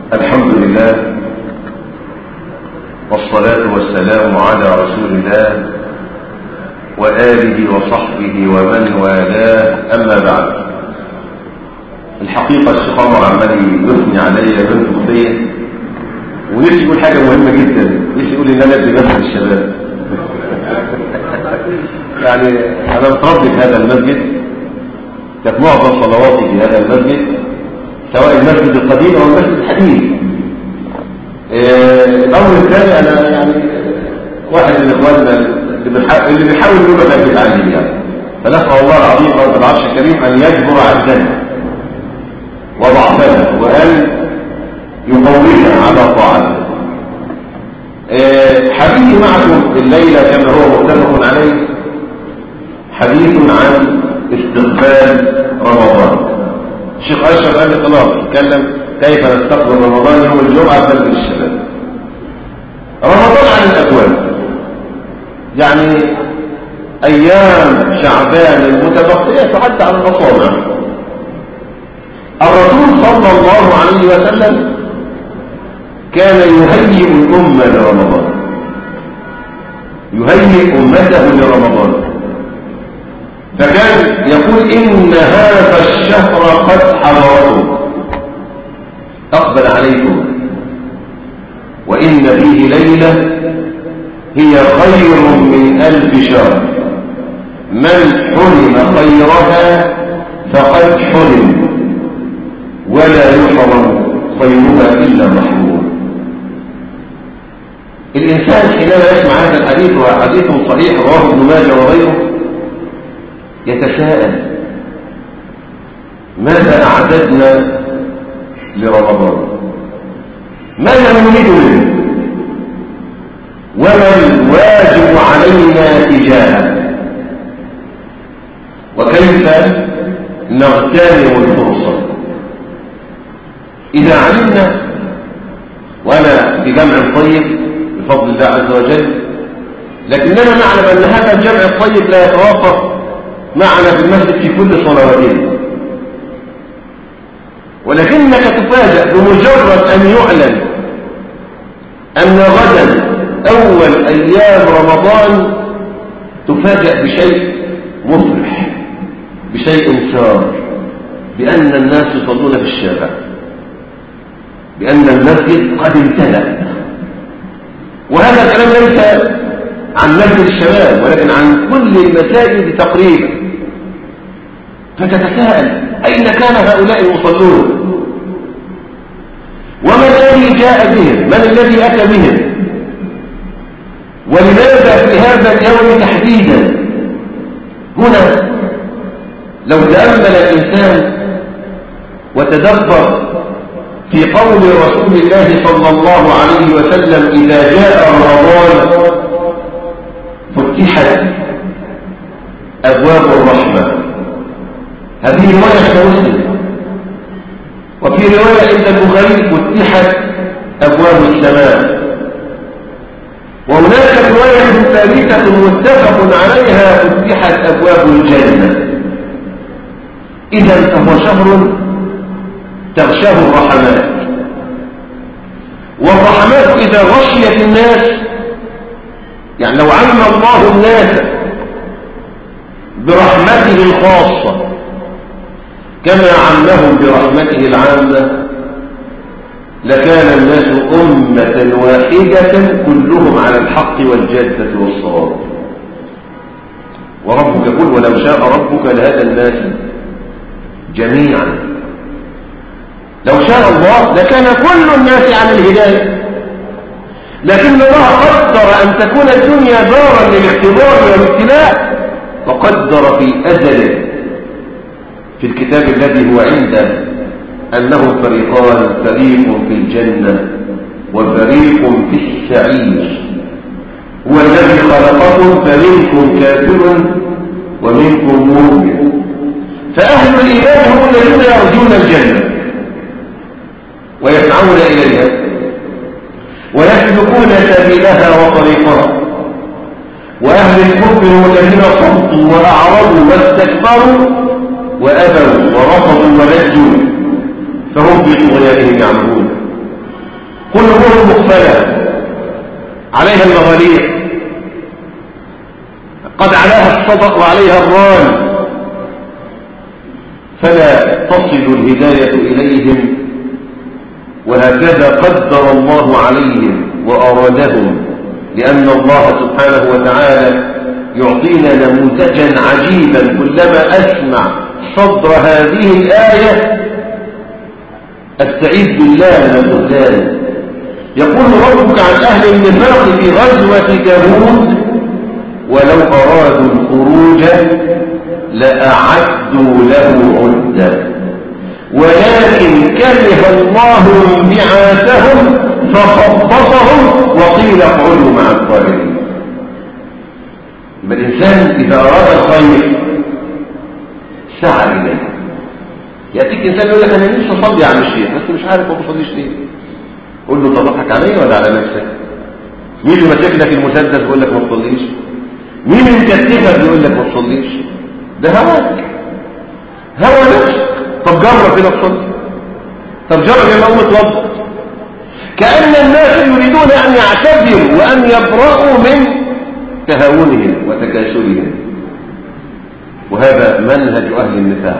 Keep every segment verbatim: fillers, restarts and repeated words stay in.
الحمد لله والصلاة والسلام على رسول الله وآله وصحبه ومن والاه، أما بعد. الحقيقة الشيخ عمر عمال يثني عليا بنت فيا، ونفسي يقول حاجة مهمة جدا، نفسي يقول إن أنا ابن مسجد الشباب. يعني أنا متربي في هذا المسجد، كانت معظم صلواتي في هذا المسجد، سواء المسجد القديم أو المسجد الحديث. الأمر الثاني، أنا يعني واحد من إخواننا اللي بيحاول يقول لنا في العلم، يعني فنسأل الله العظيم رب العرش الكريم أن يجبر عزنا وضعفنا وأن يقوينا على طاعته. حديثي معكم الليلة كما هو متفق عليه حديث عن استقبال رمضان. الشيخ أشرف قال لي خلاص نتكلم كيف نستقبل رمضان يوم الجمعة في مسجد الشباب. رمضان عن الأبواب، يعني أيام شعبان المتبقية تعد على الأصابع. الرسول صلى الله عليه وسلم كان يهيئ الأمة لرمضان، يهيئ أمته لرمضان، فكان يقول إن هذا الشهر قد حضركم، أقبل عليكم، وإن فيه ليلة هي خير من ألف شهر، من حرم خيرها فقد حرم، ولا يحرم خيرها إلا محروم. الإنسان حينما يسمع هذا الحديث، وهو حديث صحيح رواه ابن ماجه وغيره، يتساءل ماذا أعددنا لرمضان؟ ماذا نريد منه؟ وما الواجب علينا تجاهه؟ وكيف نغتنم الفرصة؟ إذا علمنا، وأنا بجمع طيب بفضل الله عز وجل، لكننا نعلم أن هذا الجمع الطيب لا يتوافق معنا في المسجد في كل صلواتنا، ولكنك تفاجأ بمجرد أن يعلن أن غدا أول أيام رمضان، تفاجأ بشيء مفرح، بشيء سار، بأن الناس يصلون في الشارع، بأن المسجد قد امتلأ. وهذا الكلام ليس عن مسجد الشباب، ولكن عن كل المساجد تقريبا. فتتساءل أين كان هؤلاء المصلون؟ وما الذي جاء بهم؟ من الذي أتى بهم؟ ولماذا في هذا اليوم تحديدا؟ هنا لو تأمل الإنسان وتدبر في قول رسول الله صلى الله عليه وسلم إذا جاء رمضان فتحت أبواب الرحمة، هذه رواية مسلم، وفي رواية عند البخاري فتحت أبواب السماء، وهناك رواية ثالثة متفق عليها فتحت أبواب الجنة. إذا فهو شهر تغشاه الرحمات، والرحمات إذا غشيت الناس، يعني لو عم الله الناس برحمته الخاصة كما عمهم برحمته العامة، لكان الناس أمة واحدة كلهم على الحق والجادة والصواب. وربك يقول ولو شاء ربك لهدى الناس جميعا. لو شاء الله لكان كل الناس على الهداية، لكن الله قدر أن تكون الدنيا دارا للاختبار والابتلاء، وقدر في أزله في الكتاب الذي هو عنده أنهم فريقان، فريق في الجنة وفريق في السعير. هو الذي خلقكم فمنكم كافر ومنكم مؤمن. فأهل الإيمان هم الذين يرجون الجنة ويسعون إليها ويسلكون سبيلها وطريقها، وأهل الكفر هم الذين صدوا وأعرضوا واستكبروا وأبوا ورفضوا ولجوا، فهم في طغيانهم يعمهون. قلوبهم مقفلة عليها المغاليق، قد عليها الصدق وعليها الران، فلا تصل الهداية إليهم. وهكذا قدر الله عليهم وأرادهم، لأن الله سبحانه وتعالى يعطينا نموذجا عجيبا. كلما أسمع صدر هذه الآية أستعيذ بالله من الخذلان. يقول ربك عن أهل النفاق في غزوة تبوك: ولو أرادوا الخروج لأعدوا له عدة ولكن كره الله انبعاثهم فخبطهم وقيل اقعدوا مع القائلين. يبقى الإنسان إذا أراد الخير سعى إليه. يأتيك إنسان يقول لك أنا نفسي أصلي على الشيخ بس مش عارف ما بصليش ليه. قول له طب اضحك عليا ولا على نفسك؟ مين اللي ماسك لك المسدس يقول لك ما تصليش؟ مين اللي مكتفك يقول لك ما تصليش؟ ده هواك، هوى نفسك. طب جرب كده تصلي، طب جرب يا قوم اتوضى. كأن الناس يريدون أن يعتذروا وأن يبرأوا من تهاونهم وتكاسلهم، وهذا منهج أهل النفاق.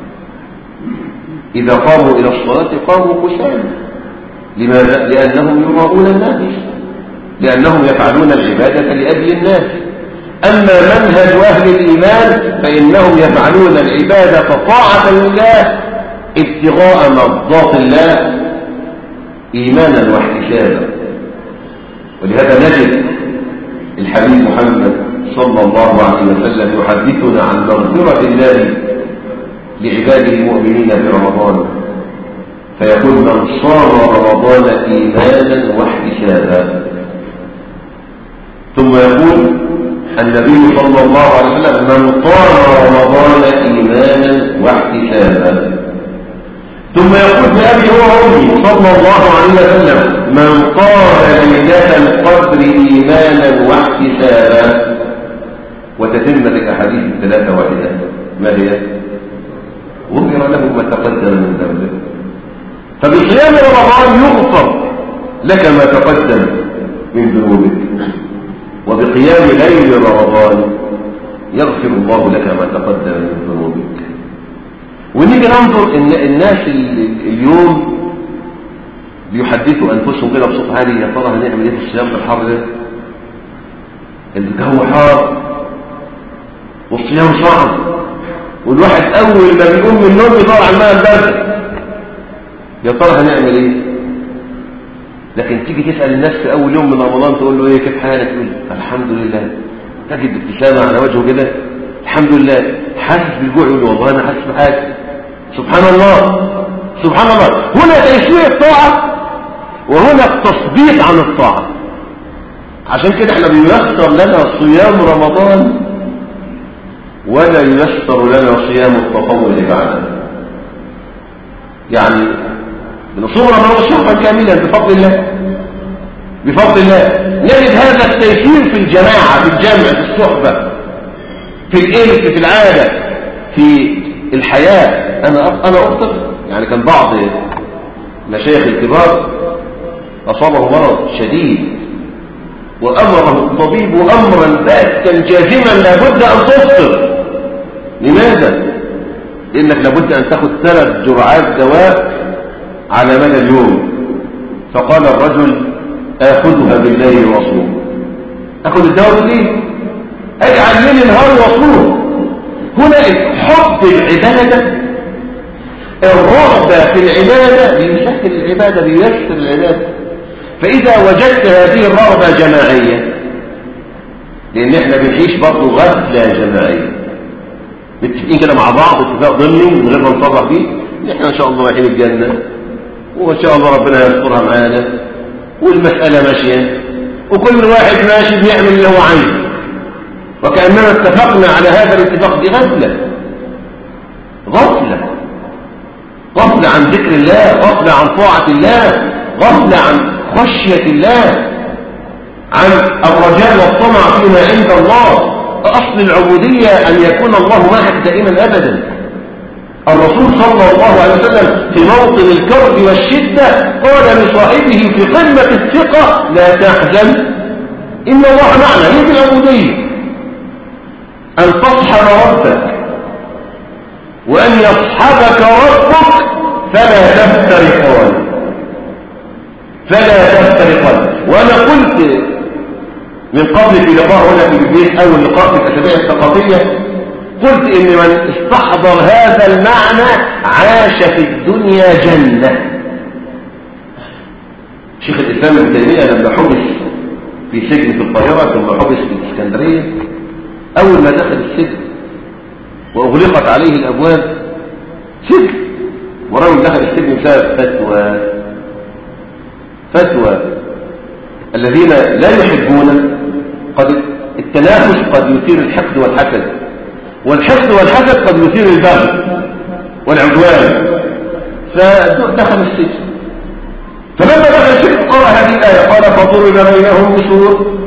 إذا قاموا إلى الصلاة قاموا كسالى. لماذا؟ لأنهم يراؤون الناس، لأنهم يفعلون العبادة لأجل الناس. أما منهج أهل الإيمان فإنهم يفعلون العبادة طاعة لله ابتغاء مرضات الله إيمانا واحتسابا. ولهذا نجد الحبيب محمد صلى الله عليه وسلم يحدثنا عن مغفرة الله لعباده المؤمنين في رمضان، فيقول: من صام رمضان إيمانا واحتسابا. ثم يقول النبي صلى الله عليه وسلم: من قام رمضان إيمانا واحتسابا. ثم يقول بأبي وأمي صلى الله عليه وسلم: من قام ليلة القدر إيمانا واحتسابا. وتتم الأحاديث الثلاثة واحدة. ما هي؟ غفر له ما تقدم من ذنبه. فبصيام رمضان يغفر لك ما تقدم من ذنوبك، وبقيام ليل رمضان يغفر الله لك ما تقدم من ذنوبك. ونيجي ننظر ان الناس اليوم بيحدثوا انفسهم كده بصوت عالي: يا ترى هنعمل ايه في الصيام في الحر ده؟ الجو حار والصيام صعب، والواحد اول ما بيقوم من النوم يدور على الماء البارد. يا ترى هنعمل ايه؟ لكن تيجي تسأل الناس في أول يوم من رمضان تقول له إيه كيف حالك؟ يقول الحمد لله. تجد ابتسامة على وجهه كده: الحمد لله. حاسس بالجوع؟ يقول له والله أنا حاسس بحاجة. سبحان الله سبحان الله. هنا تيسير الطاعة وهنا التصديق عن الطاعة. عشان كده احنا بييسر لنا صيام رمضان ولا ييسر لنا صيام التطوع بعده. يعني بنصوم رمضان شهرا كاملا بفضل الله بفضل الله. نجد هذا التيسير في الجماعة، في الجمع، في الصحبة، في الإلف، في العادة، في الحياة. أنا أنا أفطر. يعني كان بعض مشايخ الكبار أصابه مرض شديد وأمره الطبيب أمرا باتا جازما: لابد أن تفطر. لماذا؟ لأنك لابد أن تأخذ ثلاث جرعات دواء على مدى اليوم. فقال الرجل: آخذها بالليل وأصوم. أخذ الدواء بالليل، أجعل ليل النهار وأصوم. هنا حب العبادة، الرغبة في العبادة بيسهل العبادة، بييسر العبادة. فإذا وجدت هذه الرغبة جماعية، لأن احنا بنعيش برضه غفلة جماعية، متفقين كده مع بعض اتفاق ضمني من غير ما نصرح فيه ان احنا ان شاء الله رايحين الجنة وان شاء الله ربنا يسترها معانا والمسألة ماشية وكل واحد ماشي بيعمل اللي هو عايزه، وكأننا اتفقنا على هذا الاتفاق. دي غفلة غفلة غفلة عن ذكر الله، غفلة عن طاعة الله، غفلة عن خشية الله، عن الرجاء والطمع فيما عند الله. أصل العبودية أن يكون الله معك دائما أبدا. الرسول صلى الله عليه وسلم في موطن الكرب والشدة قال لصاحبه في قمة الثقة لا تحزن إن الله معنا. هي العبودية أن تصحب ربك وأن يصحبك ربك فلا تفترقان فلا تفترقان. وأنا قلت من قبل في لقاء هنا في البيت أول لقاء في الأسابيع الثقافية قلت إن من استحضر هذا المعنى عاش في الدنيا جنة. شيخ الإسلام ابن تيمية لما حبس في سجن في القاهرة ثم حبس في الإسكندرية أول ما دخل السجن وأغلقت عليه الأبواب سجن ورجل دخل السجن بسبب فتوى فتوى الذين لا يحبون قد التنافس قد يثير الحقد والحسد والحقد والحسد قد يثير البغي والعدوان فدخل السجن. فلما دخل السجن قرأ هذه الآية قال فضرب بينهم بسور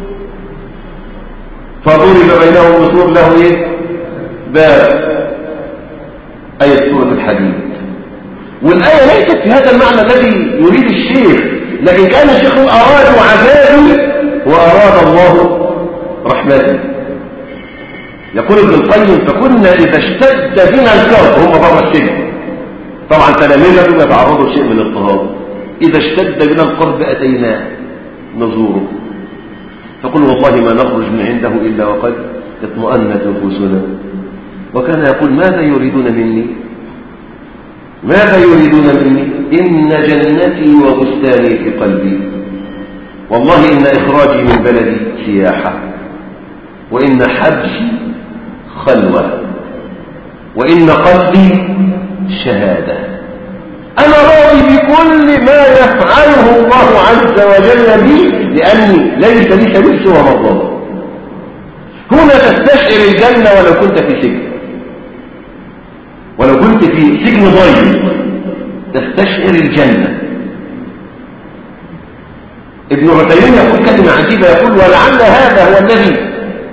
فضرب بينهم بسور له ايه باب آية سورة الحديد. والآية ليست في هذا المعنى الذي يريد الشيخ لكن كان الشيخ أراد عذابي وأراد الله رحمته. يقول ابن القيم فكنا إذا اشتد بنا الكرب هم بره السجن طبعا تلاميذه يتعرضوا شيء من الاضطهاد إذا اشتد بنا الكرب أتيناه نزوره فقل والله ما نخرج من عنده إلا وقد اطمأنت نفوسنا. وكان يقول ماذا يريدون مني ماذا يريدون مني إن جنتي وبستاني في قلبي والله إن إخراجي من بلدي سياحة وإن حبسي خلوة وإن قلبي شهادة. أنا راضي بكل ما يفعله الله عز وجل بي لأني ليس لي سبيل سوى مرضاه. هنا تستشعر الجنة ولو كنت في سجن ولو كنت في سجن ضيق تستشعر الجنة. ابن عثيمين يقول كلمة عجيبة يقول ولعل هذا هو الذي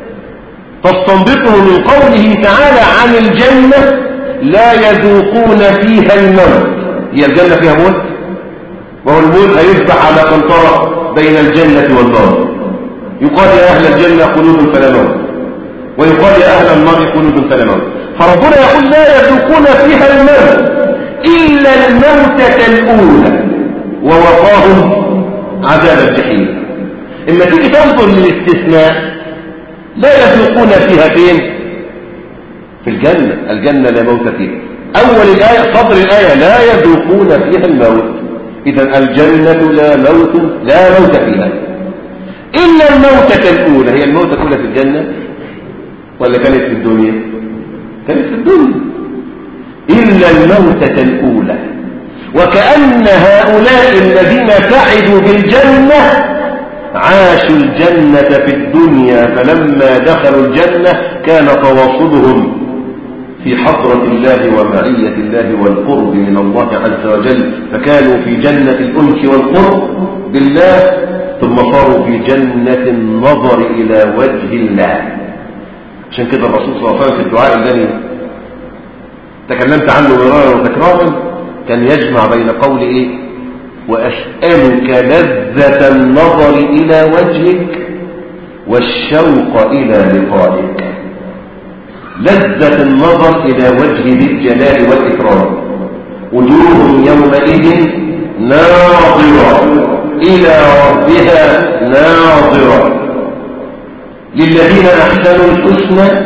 تستنبطه من قوله تعالى عن الجنة لا يذوقون فيها الموت. هي الجنة فيها موت وهو الموت هيذبح على قنطرة بين الجنة والنار. يقال يا أهل الجنة خلود فلا موت ويقال يا أهل النار خلود فلا موت. فربنا يقول لا يذوقون فيها الموت إلا الموتة الأولى ووقاهم عذاب الجحيم. إما تيجي تنظر للاستثناء لا يذوقون فيها فين في الجنة. الجنة لا موت فيها. أول الآية صدر الآية لا يذوقون فيها الموت. إذا الجنة لا موت لا موت فيها إلا الموتة الأولى. هي الموتة الأولى في الجنة ولا كانت في الدنيا؟ كانت في الدنيا. إلا الموتة الأولى. وكأن هؤلاء الذين سعدوا بالجنة عاشوا الجنة في الدنيا فلما دخلوا الجنة كان تواصلهم في حضرة الله ومعية الله والقرب من الله عز وجل فكانوا في جنة الأنس والقرب بالله ثم صاروا في جنة النظر إلى وجه الله. عشان كده الرسول صلى الله عليه وسلم في الدعاء الذي تكلمت عنه مرارا وتكرارا كان يجمع بين قول إيه وأسألك لذة النظر إلى وجهك والشوق إلى لقائك. لذة النظر إلى وجه ذي الجلال والإكرام وجوه يومئذ ناظرة إلى ربها ناظرة للذين أحسنوا الحسنى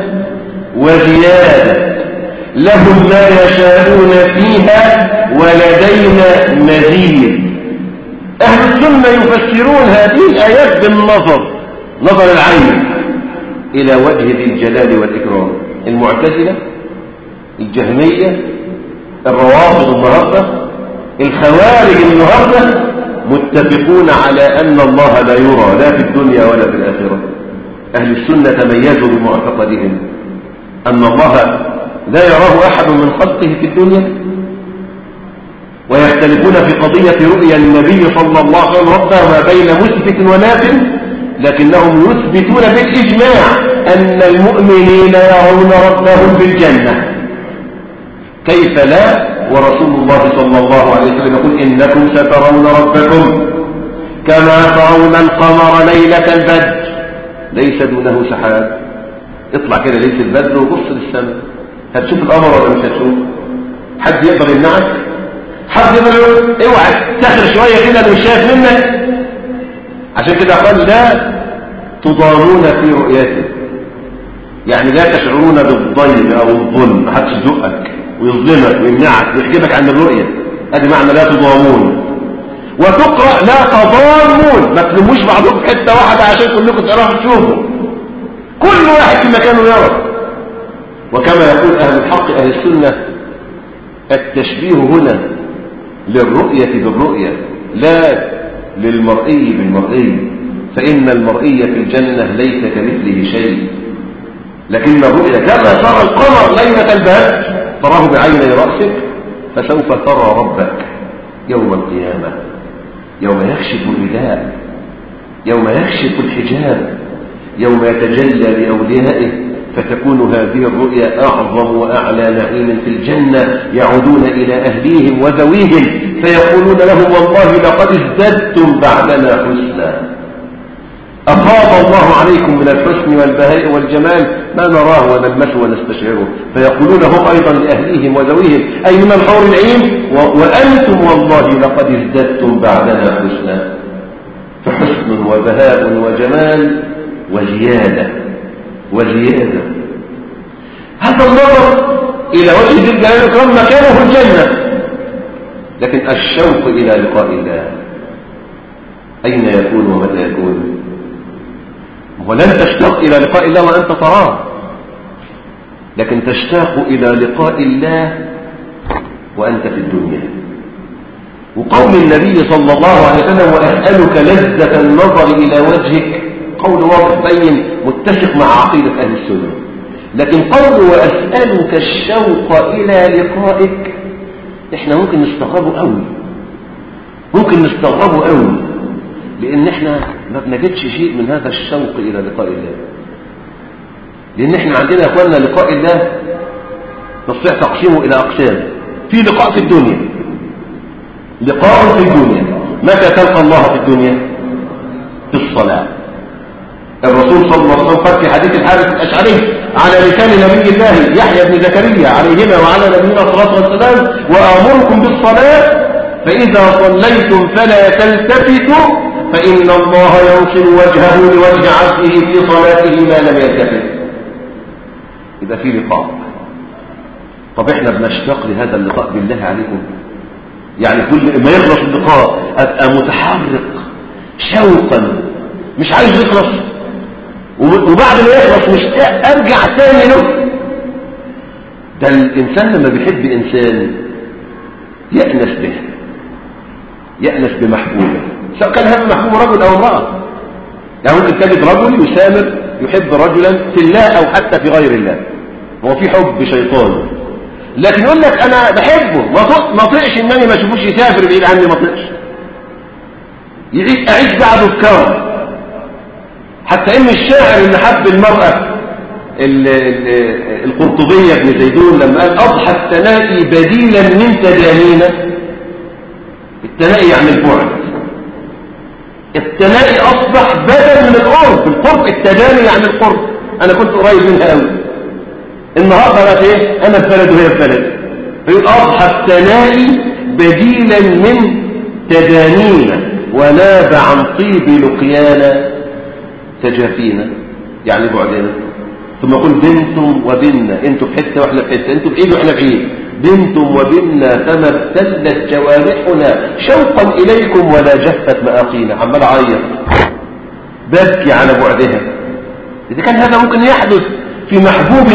وزيادة لهم ما يشاءون فيها ولدينا مزيد. أهل السنة يفسرون هذه الآيات بالنظر نظر العين إلى وجه ذي الجلال والإكرام. المعتزلة الجهمية الروافض النهارده الخوارج النهارده متفقون على أن الله لا يرى لا في الدنيا ولا في الآخرة. أهل السنة تميزوا بمعتقدهم أن الله لا يراه أحد من خلقه في الدنيا ويختلفون في قضية رؤيا النبي صلى الله عليه وسلم ربه ما بين مثبت وناف لكنهم يثبتون بالإجماع أن المؤمنين يرون ربهم بالجنة كيف لا ورسول الله صلى الله عليه وسلم يقول إنكم سترون ربكم كما ترون القمر ليلة البدر ليس دونه سحاب. اطلع كده ليلة البدر وبص للسماء، هتشوف القمر ولا مش هتشوف؟ حد يقدر يمنعك؟ حد يقدر يقول اوعى تاخر شوية كده اللي مش شايف منك؟ عشان كده قال لا تضامون في رؤيته، يعني لا تشعرون بالضيم او الظلم، محدش يزقك ويظلمك ويمنعك ويحجبك عن الرؤية، ادي معنى لا تضامون. وتقرأ لا تضامون، ما تلموش بعضكم في حتة واحدة عشان كلكم تعرفوا تشوفوا، كل واحد في مكانه يرى. وكما يقول اهل الحق اهل السنة التشبيه هنا للرؤية بالرؤية لا للمرئي بالمرئي، فإن المرئي في الجنة ليس كمثله شيء، لكن الرؤية كما ترى القمر ليلة البدر تراه بعيني رأسك، فسوف ترى ربك يوم القيامة يوم يكشف الرداء، يوم يكشف الحجاب، يوم يتجلى لأوليائه، فتكون هذه الرؤيا أعظم وأعلى نعيم في الجنة، يعودون إلى أهليهم وذويهم فيقولون لهم والله لقد ازددتم بعدنا حسنا، أفاض الله عليكم من الحسن والبهاء والجمال ما نراه ونلمسه ونستشعره، فيقولون هم أيضا لأهليهم وذويهم أي من الحور العين وأنتم والله لقد ازددتم بعدنا حسنا، فحسن وبهاء وجمال وزيادة وزيادة. هذا النظر إلى وجه ذي الجلال والإكرام مكانه الجنة، لكن الشوق إلى لقاء الله أين يكون ومتى يكون؟ ولن تشتاق إلى لقاء الله وأنت تراه، لكن تشتاق إلى لقاء الله وأنت في الدنيا. وقول النبي صلى الله عليه وسلم وأسألك لذة النظر إلى وجهك قول واضح بين متفق مع عقيدة أهل السنة، لكن قول وأسألك الشوق إلى لقائك إحنا ممكن نستغربه قوي، ممكن نستغربه قوي، لأن إحنا ما بنجدش شيء من هذا الشوق إلى لقاء الله، لأن إحنا عندنا يا أخواننا لقاء الله نستطيع تقسيمه إلى أقسام. في لقاء في الدنيا، لقاء في الدنيا، متى تلقى الله في الدنيا؟ في الصلاة. الرسول صلى الله عليه وسلم قال في حديث الحارث الأشعري على لسان نبي الله يحيى بن زكريا عليهما وعلى نبينا الصلاة والسلام وآمركم بالصلاة فإذا صليتم فلا تلتفتوا فإن الله ينصر وجهه لوجه عبده في صلاته ما لم يلتفت. إذا في لقاء، طب احنا بنشتاق لهذا اللقاء بالله عليكم؟ يعني كل ما يخلص اللقاء أبقى متحرك شوقا مش عايز يخلص، وبعد ما يخلص مشتاق ارجع تاني له. ده الانسان لما بيحب انسان يأنس به، يأنس بمحبوبه، سواء كان هذا محبوب رجل او امرأة. يعني ممكن تجد رجل يسامر يحب رجلا في الله او حتى في غير الله، هو في حب شيطان، لكن يقول لك انا بحبه ما طقش انني ما اشوفوش يسافر بعيد عني، ما طقش يعيش اعيش بعده بكرم. حتى ان الشاعر اللي حب المرأة القرطبية ابن زيدون لما قال اضحى التنائي بديلا من تدانينا، التنائي يعني البعد، التنائي اصبح بدل من القرب، القرب التداني يعني القرب، انا كنت قريب منها قوي النهارده بقى ايه، انا في بلد وهي في بلد، فيقول اضحى التنائي بديلا من تدانينا وناب عن طيب لقيانا تجافينا، يعني بعدنا. ثم يقول بنتم وبنا، انتم في حته واحنا في حته، انتم بعيد واحنا بعيد، بنتم وبنا فما ابتلت جوارحنا شوقا اليكم ولا جفت مآقينا. عمال اعيط ببكي على بعدها. اذا كان هذا ممكن يحدث في محبوب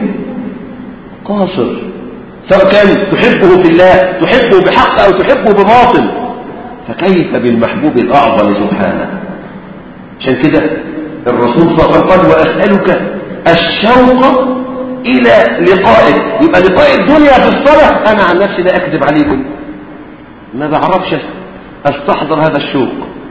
قاصر، سواء كان تحبه في الله، تحبه بحق او تحبه بباطل، فكيف بالمحبوب الاعظم سبحانه. عشان كده الرسول صلى الله عليه وسلم قال وأسألك الشوق إلى لقائك. يبقى لقاء الدنيا في الصلاة أنا عن نفسي لا أكذب عليكم ما بعرفش أستحضر هذا الشوق.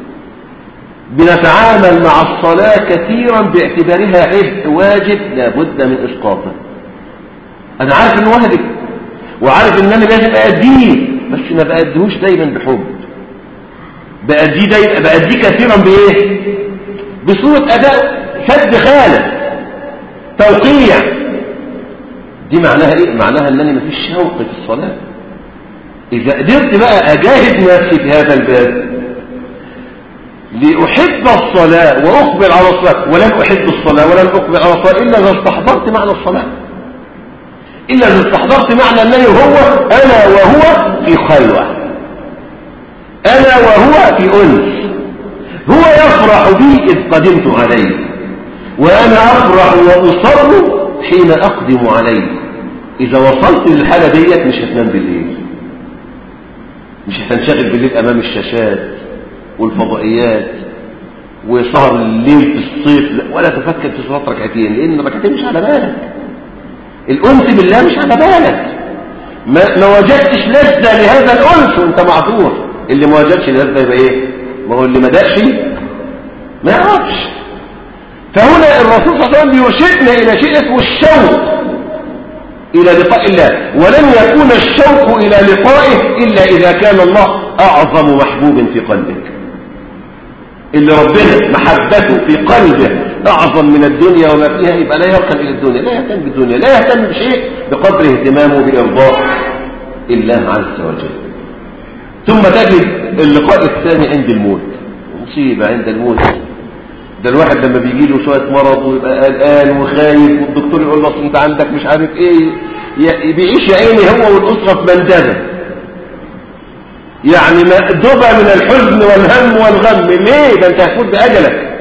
بنتعامل مع الصلاة كثيرا باعتبارها عبء واجب لا بد من إسقاطه. أنا عارف إنه واجب وعارف ان انا لازم ااديه، بس ما باديهوش دايما بحب، باديه دايما باديه كثيرا بايه؟ بصوره اداء سد خالق توقيع. دي معناها ايه؟ معناها ان انا مفيش شوق في الصلاه. اذا قدرت بقى اجاهد نفسي في هذا الباب لأحب الصلاة وأقبل على الصلاة، ولن أحب الصلاة ولن أقبل على الصلاة إلا إذا استحضرت معنى الصلاة، إلا إذا استحضرت معنى أنني هو أنا وهو في خلوة، أنا وهو في أنس، هو يفرح بي إذ قدمت عليه، وأنا أفرح وأصر حين أقدم عليه. إذا وصلت للحالة ديت مش هتنام بالليل، مش هتنشغل بالليل أمام الشاشات والفضائيات وسهر الليل في الصيف، ولا تفكر في صلاة ركعتين، لأن الركعتين مش على بالك، الأنس بالله مش على بالك، ما, ما وجدتش لذة لهذا الأنس وانت معذور. اللي ما وجدش لذة يبقى ايه؟ ما هو اللي ما دقش ما يعرفش. فهنا الرسول صلى الله عليه وسلم يرشدنا إلى شيء اسمه الشوق إلى لقاء الله، ولن يكون الشوق إلى لقائه إلا إذا كان الله أعظم محبوب في قلبك، اللي ربنا محبته في قلبه أعظم من الدنيا وما فيها، يبقى لا يركن إلى الدنيا، لا يهتم بالدنيا، لا يهتم بشيء بقدر اهتمامه بإرضاء الله عز وجل. ثم تجد اللقاء الثاني عند الموت، مصيبة عند الموت. ده الواحد لما بيجي له شوية مرض ويبقى قلقان وخايف، والدكتور يقول له انت عندك مش عارف ايه، بيعيش يا عيني هو والأسرة في مندبة، يعني مأدبة من الحزن والهم والغم. ليه؟ ده انت هتموت بأجلك.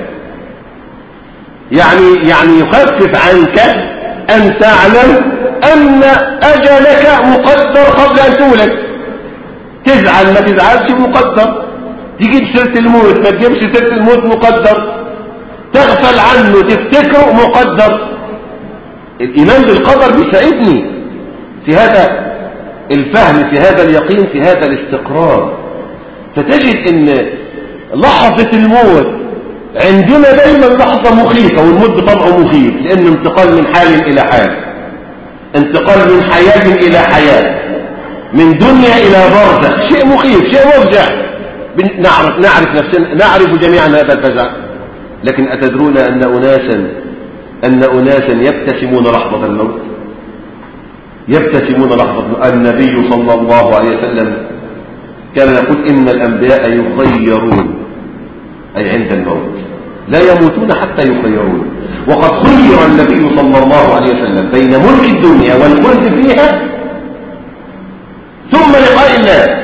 يعني يعني يخفف عنك أن تعلم أن أجلك مقدر قبل أن تولد. تزعل ما تزعلش مقدر، تجيب سيرة الموت ما تجيبش سيرة الموت مقدر، تغفل عنه تفتكره مقدر. الإيمان بالقدر بيساعدني في هذا الفهم، في هذا اليقين، في هذا الاستقرار. فتجد ان لحظة الموت عندنا دايما لحظة مخيفة، والموت بطبعه مخيف، لأن انتقال من حال إلى حال، انتقال من حياة إلى حياة، من دنيا إلى برزخ، شيء مخيف، شيء مفزع. نعرف, نعرف نفسنا، نعرف جميعا هذا الفزع. لكن أتدرون أن أناسا أن أناسا يبتسمون لحظة الموت، يبتسمون لحظة. النبي صلى الله عليه وسلم كان يقول إن الأنبياء يخيرون، أي عند الموت لا يموتون حتى يخيرون. وقد خير النبي صلى الله عليه وسلم بين ملك الدنيا والخلد فيها ثم لقاء الله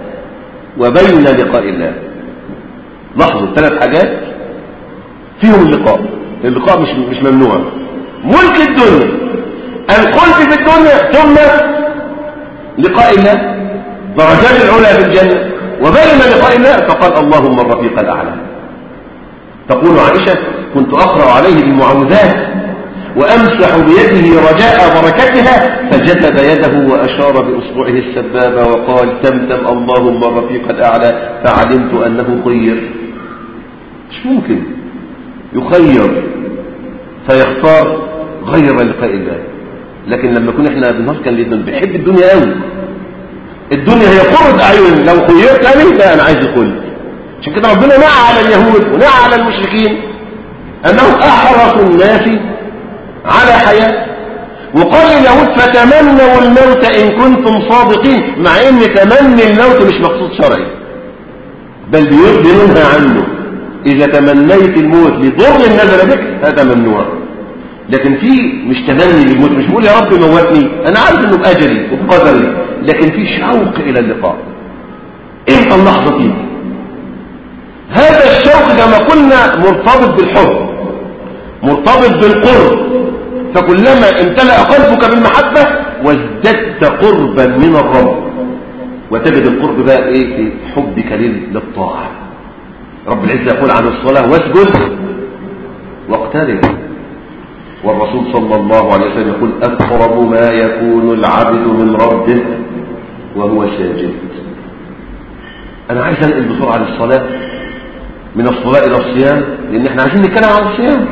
وبين لقاء الله. لاحظوا ثلاث حاجات فيهم اللقاء، اللقاء مش مش ممنوع. ملك الدنيا، الخلد في الدنيا، ثم لقاء الله، درجات العلى في الجنة، وبين لقاء الله فقال اللهم الرفيق الأعلى. تقول عائشة كنت أقرأ عليه بالمعوذات وأمسح بيده رجاء بركتها، فجسد يده وأشار بأصبعه السبابة وقال تمتم اللهم الرفيق الأعلى، فعلمت أنه خير. مش ممكن يخير فيختار غير لقاء الله. لكن لما يكون احنا بنركن للدنيا، بنحب الدنيا قوي، الدنيا هي قرة أعين، لو خيرت أمي لا أنا عايز الخلد. عشان كده ربنا نعى على اليهود ونعى على المشركين أنهم أحرصوا الناس على حياة، وقال اليهود فتمنوا الموت إن كنتم صادقين، مع إن تمني الموت مش مقصود شرعي، بل بينهى عنه. إذا تمنيت الموت لضر نزل بك هذا ممنوع. لكن في مش تمني للموت، مش بقول يا رب موتني، أنا عارف إنه بأجلي وبقدري، لكن في شوق إلى اللقاء. إمتى اللحظة دي؟ هذا الشوق كما قلنا مرتبط بالحب، مرتبط بالقرب، فكلما امتلأ قلبك بالمحبة وازددت قربا من الرب، وتجد القرب بقى ايه؟ في حبك للطاعة. رب العزة يقول عن الصلاة واسجد واقترب، والرسول صلى الله عليه وسلم يقول أقرب ما يكون العبد من ربه وهو ساجد. أنا عايز أنقل بسرعة للصلاة، من الصلاة إلى الصيام، لأن احنا عايزين نتكلم عن الصيام.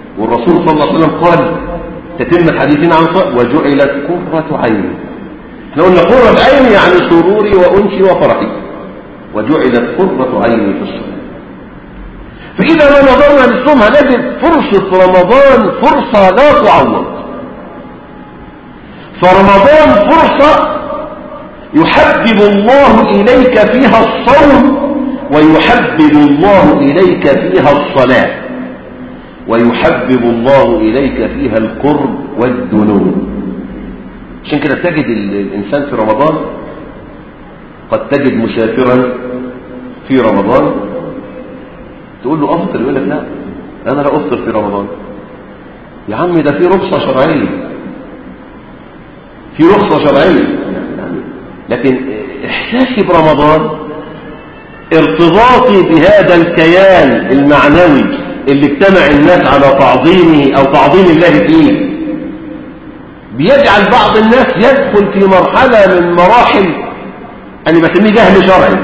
والرسول صلى الله عليه وسلم قال تتم الحديثين عن الصلاة وجعلت قرة عيني احنا قلنا قرة عيني يعني سروري وأنسي وفرحي، وجعلت قرة عيني في الصلاة. فإذا ما نظرنا للصوم هنجد فرصة رمضان فرصة لا تعوض. فرمضان فرصة يحبب الله إليك فيها الصوم، ويحبب الله إليك فيها الصلاة، ويحبب الله إليك فيها القرب والذنوب. عشان كده تجد الإنسان في رمضان، قد تجد مسافرا في رمضان تقول له أفطر، يقول لك لا أنا لا أفطر في رمضان. يا عمي ده في رخصة شرعية، في رخصة شرعية، لكن إحساسي برمضان ارتباطي بهذا الكيان المعنوي اللي اجتمع الناس على تعظيمه أو تعظيم الله فيه، بيجعل بعض الناس يدخل في مرحلة من مراحل أنا بسميه جهل شرعي.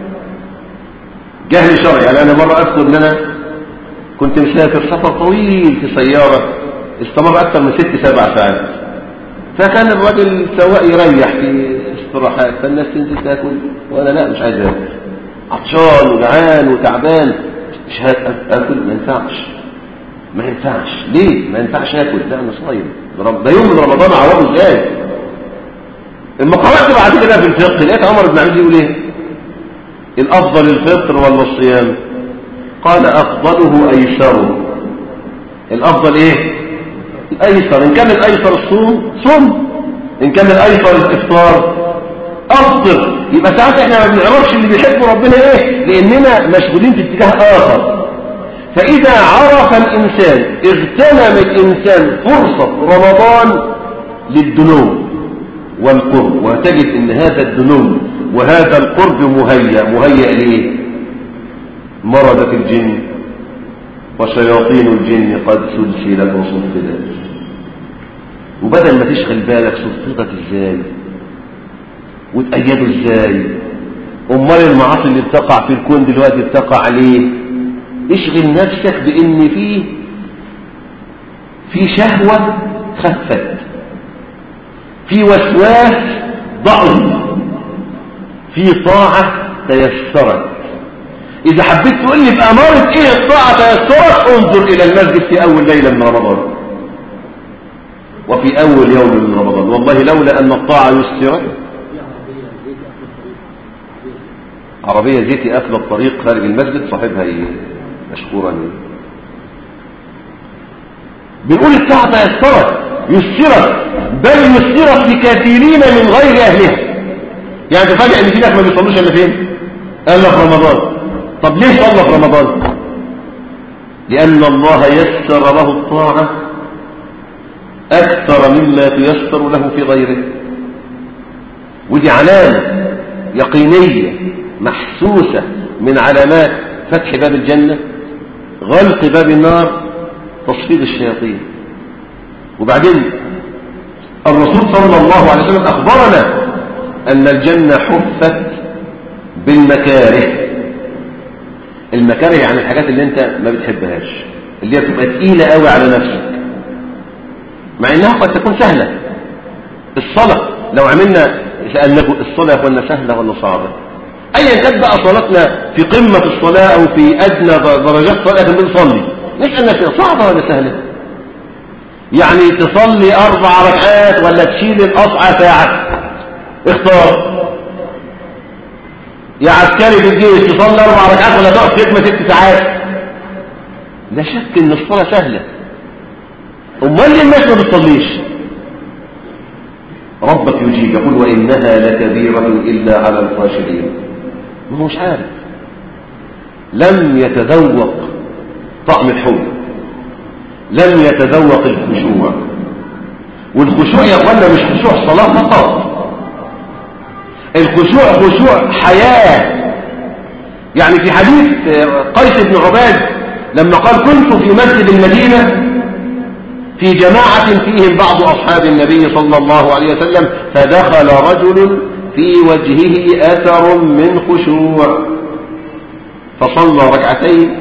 جهل شرعي يعني أنا مرة أذكر أن أنا كنت مسافر سفر طويل في سيارة استمر أكثر من ست سبع ساعات، فكان الراجل سواق يريح في استراحات، فالناس تنزل تاكل وأنا لا مش عايز أكل، عطشان وجعان وتعبان، مش هاكل. ما ينفعش ما ينفعش ليه ما ينفعش اكل؟ لا انا صايم، ده يوم من رمضان اعوضه ازاي؟ اما قرات بعد كده في الفقه لقيت عمر بن عبد يقول ايه الافضل الفطر ولا الصيام؟ قال افضله ايسره. الافضل ايه؟ الايسر. ان كان الايسر الصوم صوم، ان كان الايسر الافطار افطر. يبقى ساعات احنا ما بنعرفش اللي بيحب ربنا ايه، لاننا مشغولين في اتجاه اخر. فاذا عرف الانسان اغتنم الانسان فرصة رمضان للدنو والقرب، وتجد ان هذا الدنو وهذا القرب مهيأ مهيأ ليه؟ مرضت الجن وشياطين الجن قد سلسلت وصفدت. وبدل ما تشغل بالك صفدت ازاي وتأيده ازاي، امال المعاصي اللي بتقع في الكون دلوقتي بتقع عليه. اشغل نفسك بان فيه في شهوة خفت، في وسواس ضعف، في طاعة تيسرت. اذا حبيت تقول لي بأمارة ايه الطاعة تيسرت، انظر الى المسجد في اول ليلة من رمضان وفي اول يوم من رمضان. والله لولا ان الطاعة يسرت. عربية زيتي قافلة الطريق خارج المسجد، صاحبها ايه مشكورا. بنقول الطاعة تيسرت يسرت، بل يسرت لكثيرين من غير اهلها. يعني تفاجئ ان في ناس ما بيصلوش الا فين؟ الا في رمضان. طب ليه صلى في رمضان؟ لان الله يسر له الطاعة اكثر مما تيسر له في غيره. ودي علامة يقينية محسوسة من علامات فتح باب الجنة، غلق باب النار، تصفيد الشياطين. وبعدين الرسول صلى الله عليه وسلم أخبرنا أن الجنة حفت بالمكاره. المكاره يعني الحاجات اللي انت ما بتحبهاش، اللي هي بتبقى تقيلة قوي على نفسك مع انها قد تكون سهلة. الصلاة لو عملنا سألناكم الصلاة ولا سهلة ولا صعبة؟ ايا كانت بقى صلاتنا في قمة الصلاة او في ادنى درجات الصلاة لكن بنصلي، نسأل نفسنا صعبة ولا سهلة؟ يعني تصلي اربع ركعات ولا تشيل الاصعى ساعة؟ اختار. يا عسكري في الجيش تصلي اربع ركعات ولا تقف خدمة ست ساعات؟ لا شك ان الصلاة سهلة. امال ليه الناس ما بتصليش؟ ربك يجيب يقول وانها لكبيرة الا على الخاشعين. ما هو مش عارف، لم يتذوق طعم الحب، لم يتذوق الخشوع. والخشوع يا اخوانا مش خشوع صلاة فقط، الخشوع خشوع حياة. يعني في حديث قيس بن عباد لما قال كنت في مسجد المدينة في جماعة فيهم بعض أصحاب النبي صلى الله عليه وسلم، فدخل رجل في وجهه أثر من خشوع فصلى ركعتين،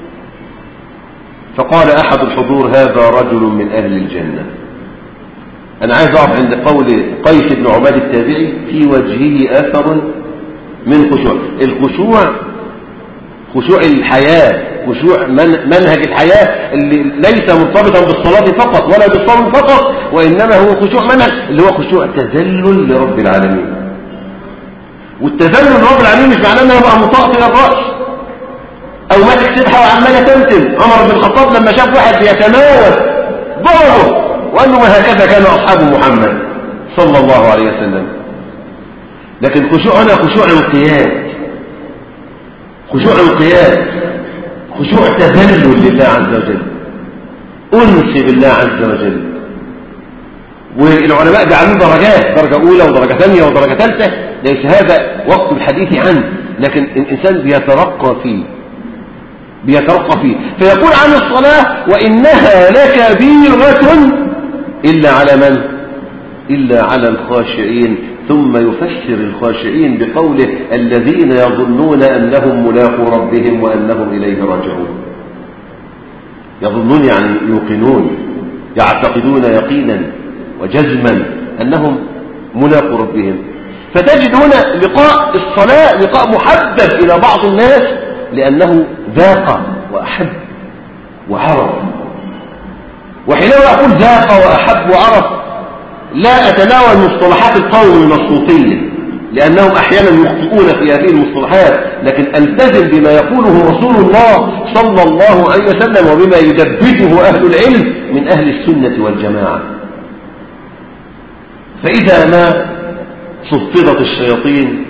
فقال أحد الحضور هذا رجل من أهل الجنة. أنا عايز أقف عند قول قيس بن عباد التابعي في وجهه أثر من خشوع. الخشوع خشوع الحياة، خشوع من منهج الحياة اللي ليس مرتبطا بالصلاة فقط ولا بالصوم فقط، وإنما هو خشوع منهج اللي هو خشوع تذلل لرب العالمين. والتذلل لرب العالمين مش معناه انه يبقى مطاطي الرأس او ماسك سبحة وعمالة تمتم. عمر بن الخطاب لما شاف واحد بيتناول ضربه وقال له: ما هكذا كان أصحاب محمد صلى الله عليه وسلم. لكن خشوع هنا خشوع انقياد، خشوع انقياد، خشوع تذلل لله عز وجل، أنس بالله عز وجل. والعلماء جعلوه درجات، درجة أولى ودرجة ثانية ودرجة ثالثة، ليس هذا وقت الحديث عنه، لكن الإنسان بيترقى فيه بيترقى فيه فيقول عن الصلاة: وإنها لكبيرة إلا على من؟ إلا على الخاشعين. ثم يفسر الخاشعين بقوله: الذين يظنون أنهم ملاقو ربهم وأنهم إليه راجعون. يظنون يعني يوقنون، يعتقدون يقينا وجزما أنهم ملاقو ربهم. فتجد هنا لقاء الصلاة لقاء محبب إلى بعض الناس لأنه ذاق وأحب وعرف. وحينما أقول ذاق وأحب وعرف لا أتناول مصطلحات القوم المسلوطية لأنهم أحيانا يخطئون في هذه المصطلحات، لكن ألتزم بما يقوله رسول الله صلى الله عليه وسلم وبما يدبجه أهل العلم من أهل السنة والجماعة. فإذا ما صفدت الشياطين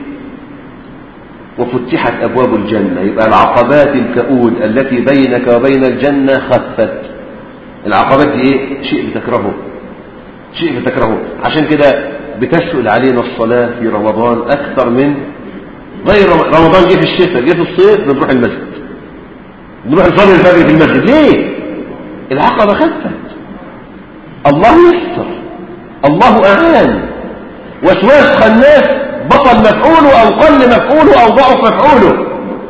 وفتحت أبواب الجنة يبقى العقبات الكؤود التي بينك وبين الجنة خفت. العقبات دي إيه؟ شيء بتكرهه، شيء بتكرهه. عشان كده بتسهل علينا الصلاة في رمضان أكثر من غير رمضان. جه في الشتاء، جه في الصيف بنروح المسجد، بنروح نصلي الفجر في المسجد. ليه؟ العقبة خفت، الله يستر، الله أعان. وسواس خناس بطل مفعوله أو قل مفعوله أو ضعف مفعوله،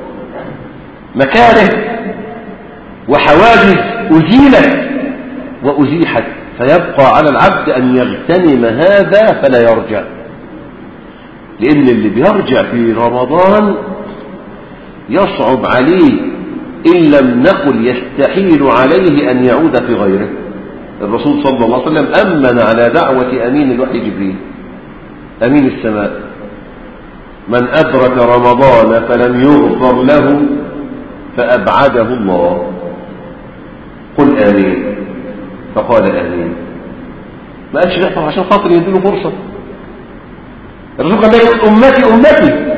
مكاره وحواجز أزيلت وأزيحت، فيبقى على العبد أن يغتنم هذا فلا يرجع. لأن اللي بيرجع في رمضان يصعب عليه إن لم نقل يستحيل عليه أن يعود في غيره. الرسول صلى الله عليه وسلم أمن على دعوة أمين الوحي جبريل أمين السماء: من أدرك رمضان فلم يغفر له فأبعده الله. قل آمين، فقال آمين. ما قالش نحفظ عشان خاطر يديله فرصة. الرسول كان يقول أمتي أمتي،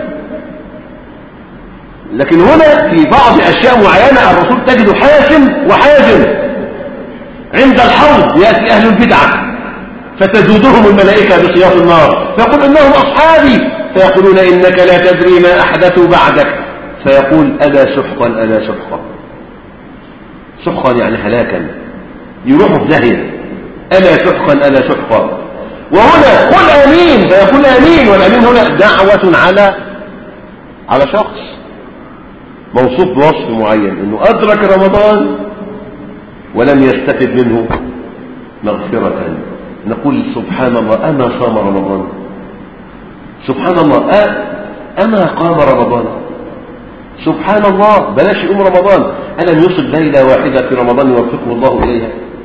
لكن هنا في بعض أشياء معينة الرسول تجد حاسم وحازم. عند الحوض يأتي أهل البدعة فتزودهم الملائكة بصياط النار فيقول: إنهم أصحابي، فيقولون: إنك لا تدري ما أحدثوا بعدك. فيقول: ألا سحقا ألا سحقا. سحقا يعني هلاكا، يروحوا في داهية. ألا سحقا ألا سحقا. وهنا قل آمين، فيقول آمين. والآمين هنا دعوة على على شخص موصوف بوصف معين، إنه أدرك رمضان ولم يستفد منه مغفرة. نقول: سبحان الله، أما صام رمضان؟ سبحان الله، أما قام رمضان؟ سبحان الله، بلاش يقوم رمضان، ألم يصب ليلة واحدة في رمضان يوفقه الله إليها؟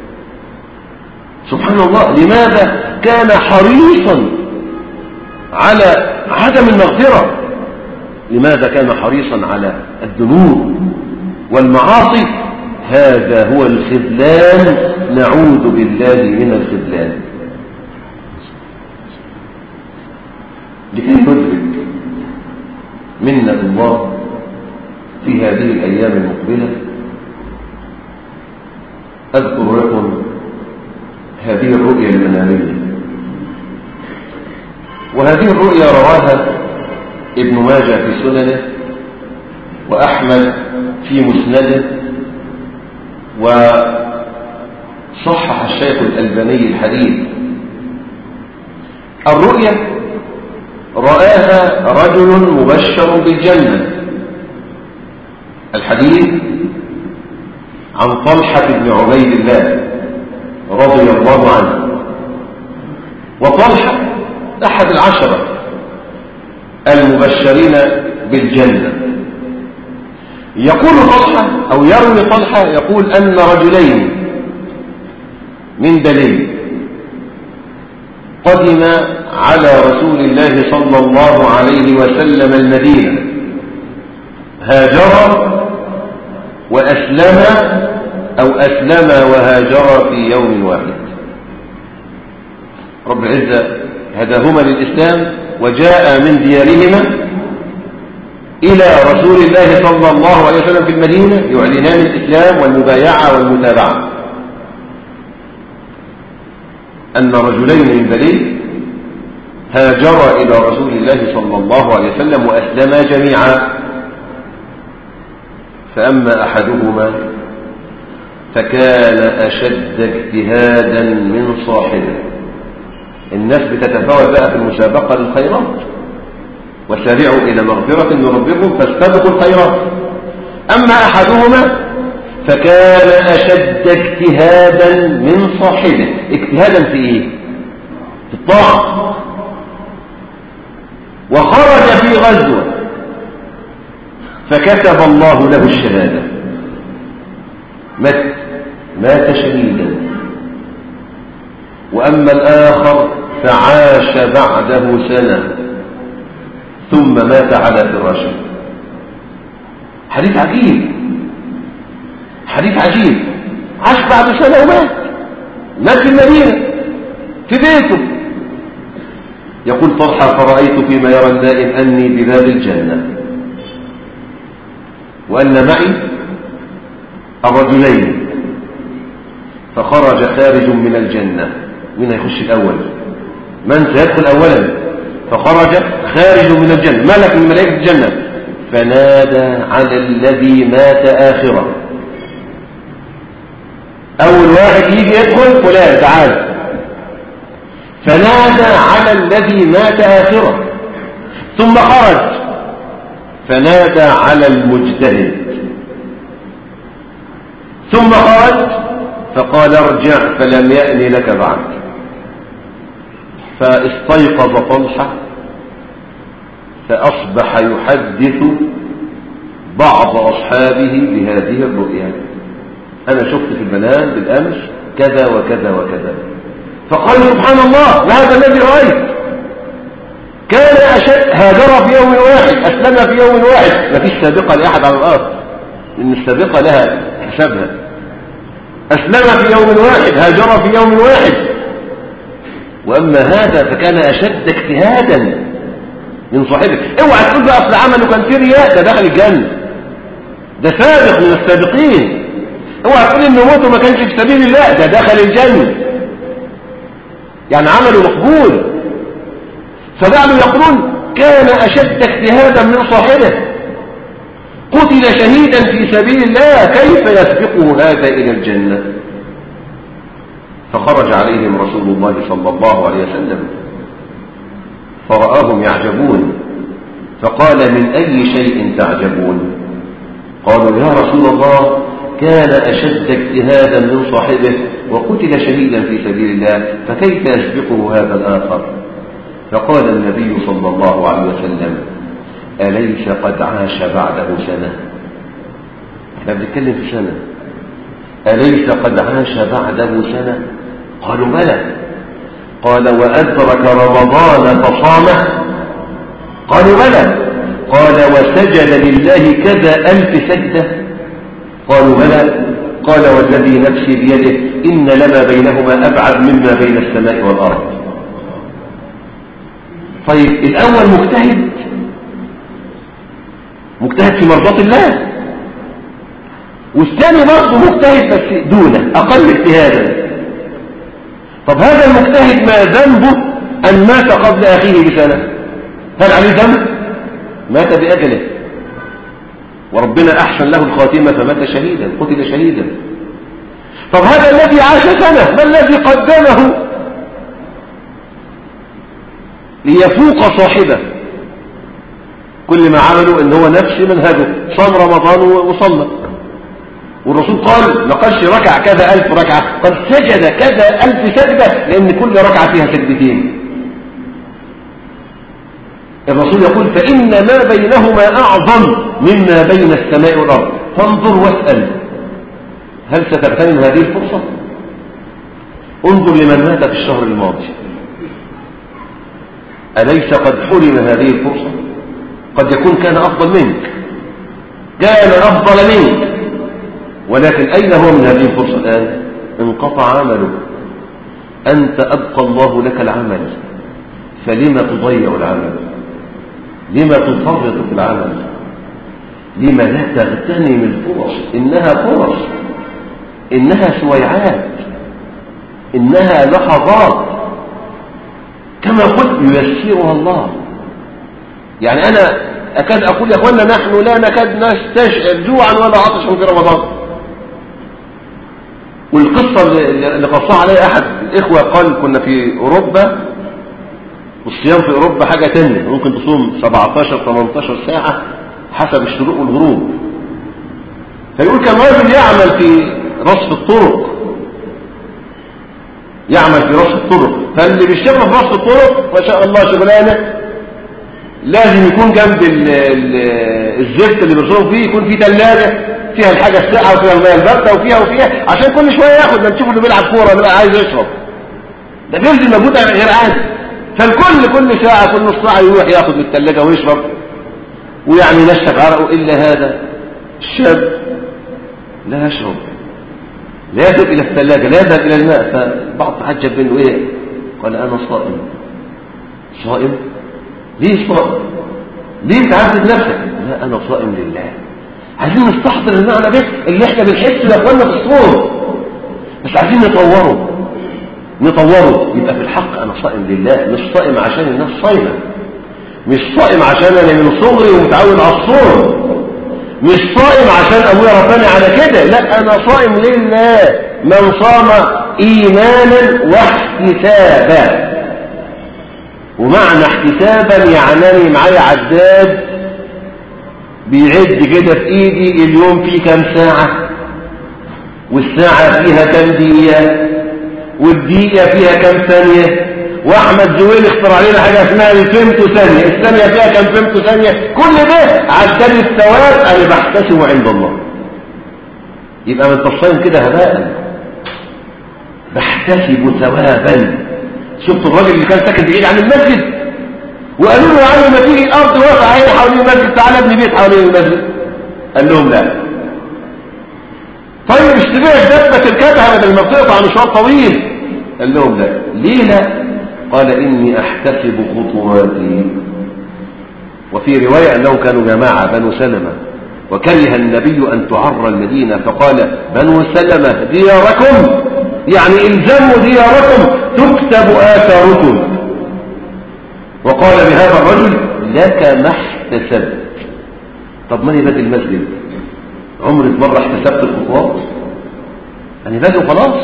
سبحان الله. لماذا كان حريصا على عدم المغفرة؟ لماذا كان حريصا على الذنوب والمعاصي؟ هذا هو الخذلان، نعوذ بالله من الخذلان. لكي ندرك منة الله في هذه الأيام المقبلة أذكر لكم هذه الرؤيا المنامية. وهذه الرؤيا رواها ابن ماجه في سننه وأحمد في مسنده، وصحح الشيخ الألباني الحديث. الرؤيا رآها رجل مبشر بالجنة. الحديث عن طلحة بن عبيد الله رضي الله عنه وطلحة أحد العشرة المبشرين بالجنة. يقول طلحة أو يروي طلحة يقول أن رجلين من بني قدم على رسول الله صلى الله عليه وسلم المدينة، هاجر وأسلم أو أسلم وهاجر في يوم واحد. رب العزة هداهما للإسلام وجاء من ديارهما إلى رسول الله صلى الله عليه وسلم في المدينة يعلنان الإسلام والمبايعة والمتابعة. أن رجلين من بني هاجر إلى رسول الله صلى الله عليه وسلم وأسلما جميعا، فأما أحدهما فكان أشد اجتهادا من صاحبه. الناس بتتفاوت بقى في المسابقة للخيرات، وسارعوا إلى مغفرة من ربكم فاستبقوا الخيرات. أما أحدهما فكان أشد اجتهادا من صاحبه. اجتهادا في إيه؟ في الطاعة. وخرج في غزوة فكتب الله له الشهادة، مات مات شهيدا. وأما الآخر فعاش بعده سنة ثم مات على فراشه. حديث عجيب، حديث عجيب. عاش بعد سنة ومات، مات في المدينة في بيته. يقول طلحة فرأيت فيما يرى النائم أني بباب الجنة وأن معي الرجلين، فخرج خارج من الجنة. من هيخش الأول؟ من سيدخل أولا؟ فخرج خارج من الجنة، ملك من ملائكة الجنة، فنادى على الذي مات آخرة. أول واحد يجي يدخل فلان تعال، فنادى على الذي مات آخرة، ثم خرج فنادى على المجتهد، ثم خرج فقال ارجع فلم يأن لك بعد. فاستيقظ طلحة فأصبح يحدث بعض أصحابه بهذه الرؤيا. أنا شفت في المنام بالأمس كذا وكذا وكذا. فقال سبحان الله، وهذا الذي رأيت كان أشد، هاجر في يوم واحد، أسلم في يوم واحد. ما فيش سابقة لأحد على الأرض، إن السابقة لها حسابها. أسلم في يوم واحد، هاجر في يوم واحد. وأما هذا فكان أشد اجتهادا من صاحبه. اوعى تقول بقى أصل عمله كان في رياء، ده دخل الجنة، ده سابق من السابقين. اوعى تقول إن موته ما كانش في سبيل الله، ده دخل الجنة، يعني عمله مقبول. فبعضهم يقولون كان أشد اجتهادا من صاحبه، قتل شهيدا في سبيل الله، كيف يسبقه هذا إلى الجنة؟ فخرج عليهم رسول الله صلى الله عليه وسلم فرآهم يعجبون، فقال من أي شيء تعجبون؟ قالوا يا رسول الله كان أشد اجتهادا من صاحبه وقتل شهيدا في سبيل الله، فكيف يسبقه هذا الآخر؟ فقال النبي صلى الله عليه وسلم أليس قد عاش بعده سنة؟ احنا بنتكلم في سنة. أليس قد عاش بعده سنة؟ قالوا بلى. قال وأدرك رمضان فصامه؟ قالوا بلى. قال وسجد لله كذا ألف سجدة؟ قالوا بلى. قال والذي نفسي بيده إن لما بينهما أبعد مما بين السماء والأرض. طيب الأول مجتهد، مجتهد في مرضاة الله، والثاني برضه مجتهد بس دونه أقل اجتهادا. طب هذا المجتهد ما ذنبه أن مات قبل أخيه بسنة؟ هل عليه ذنب؟ مات بأجله، وربنا أحسن له الخاتمة فمات شهيدا، قتل شهيدا. طب هذا الذي عاش سنة ما الذي قدمه ليفوق صاحبه؟ كل ما عملوا ان هو نفس منهجه، صام رمضان وصلى، والرسول قال ما قالش ركع كذا ألف ركعة، قال سجد كذا ألف سجدة، لأن كل ركعة فيها سجدتين. الرسول يقول فإن ما بينهما أعظم مما بين السماء والأرض، فانظر واسأل هل ستغتنم هذه الفرصة؟ انظر لمن مات في الشهر الماضي، أليس قد حرم هذه الفرصة؟ قد يكون كان أفضل منك، كان أفضل منك، ولكن أين هو من هذه الفرصة الآن؟ انقطع عمله، أنت أبقى الله لك العمل، فلما تضيع العمل؟ لما تفرط في العمل؟ لما لا تغتنم الفرص؟ إنها فرص، إنها سويعات، إنها لحظات كما قلت ييسرها الله. يعني أنا أكاد أقول يا أخوانا نحن لا نكاد نستشعر جوعا ولا عطشا في رمضان. والقصة اللي قصها عليها أحد الإخوة قال كنا في أوروبا، والصيام في أوروبا حاجة تانية، ممكن تصوم سبعتاشر ثمانية عشر ساعة حسب الشروق والغروب. فيقول كان راجل يعمل في رصف الطرق، يعمل في رصف الطرق، فاللي بيشتغل في رصف الطرق ما شاء الله شغلانه لازم يكون جنب الزفت اللي بيرصفوا فيه يكون في ثلاجه فيها الحاجه الساقعه وفيها الميه البارده وفيها وفيها عشان كل شويه ياخد. ما نشوف اللي بيلعب كوره اللي عايز يشرب ده بيبذل مجهود غير عادي، فالكل كل ساعه كل نص ساعه يروح ياخد من الثلاجه ويشرب ويعني ينشف عرقه. الا هذا الشاب لا يشرب، لا يذهب إلى الثلاجة، لا يذهب إلى الماء. فبعض تعجب منه إيه؟ قال أنا صائم. صائم؟ ليه صائم؟ ليه تعذب نفسك؟ لا أنا صائم لله. عايزين نستحضر المعنى ده اللي احنا بنحسه يا أخوانا في الصوم، بس عايزين نطوره نطوره يبقى في الحق أنا صائم لله، مش صائم عشان الناس صايمة، مش صائم عشان أنا من صغري ومتعود على الصوم، مش صائم عشان أبويا رباني على كده، لا أنا صائم لله. من صام إيمانا واحتسابا، ومعنى احتسابا يعني معايا عداد بيعد كده في ايدي اليوم فيه كام ساعة، والساعة فيها كام دقيقة، والدقيقة فيها كام ثانية، واحمد زويل اخترع علينا حاجة اسمها الفيمتو ثانية، الثانية فيها كام فيمتو ثانية، كل ده عداد الثواب انا بحتسبه عند الله. يبقى من تصايم كده هباء، بحتسب ثوابا. شفت الراجل اللي كان ساكن بعيد عن المسجد وقالوا له يا عم ما تيجي الارض واقع عين حوالين المسجد، تعالى ابني بيت حوالين المسجد، قال لهم لا. طيب اشتريها دبة الكبهة بدل ما بتقطع مشوار طويل، قال لهم لا. ليه لا؟ قال إني أحتسب خطواتي. وفي رواية أنهم كانوا جماعة بنو سلمة، وكره النبي أن تعر المدينة فقال بنو سلمة دياركم، يعني إلزموا دياركم تكتب آثاركم. وقال بهذا الرجل لك ما احتسبت. طب ماني بادئ المسجد، عمرك مرة احتسبت الخطوات؟ أنا بادئ وخلاص.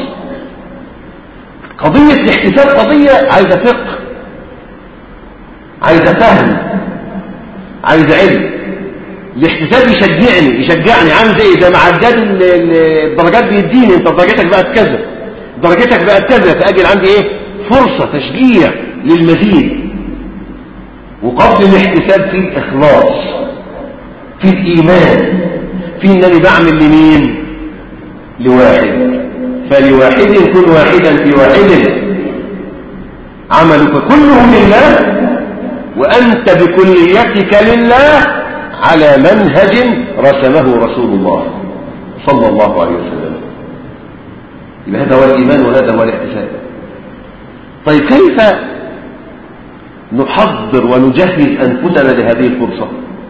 قضية الاحتساب قضية عايزة فقه، عايزة فهم، عايزة علم. الاحتساب يشجعني يشجعني عامل زي زي ما عداد الدرجات بيديني، انت درجتك بقت كذا، درجتك بقت كذا، فاجل عندي ايه؟ فرصة تشجيع للمزيد. وقبل الاحتساب في الاخلاص، في الايمان، في انني بعمل لمين؟ لواحد، فلواحد كن واحدا في واحد، عملك كله لله وأنت بكليتك لله على منهج رسمه رسول الله صلى الله عليه وسلم. يبقى هذا هو الإيمان وهذا هو الاحتساب. طيب كيف نحضر ونجهز أنفسنا لهذه الفرصة؟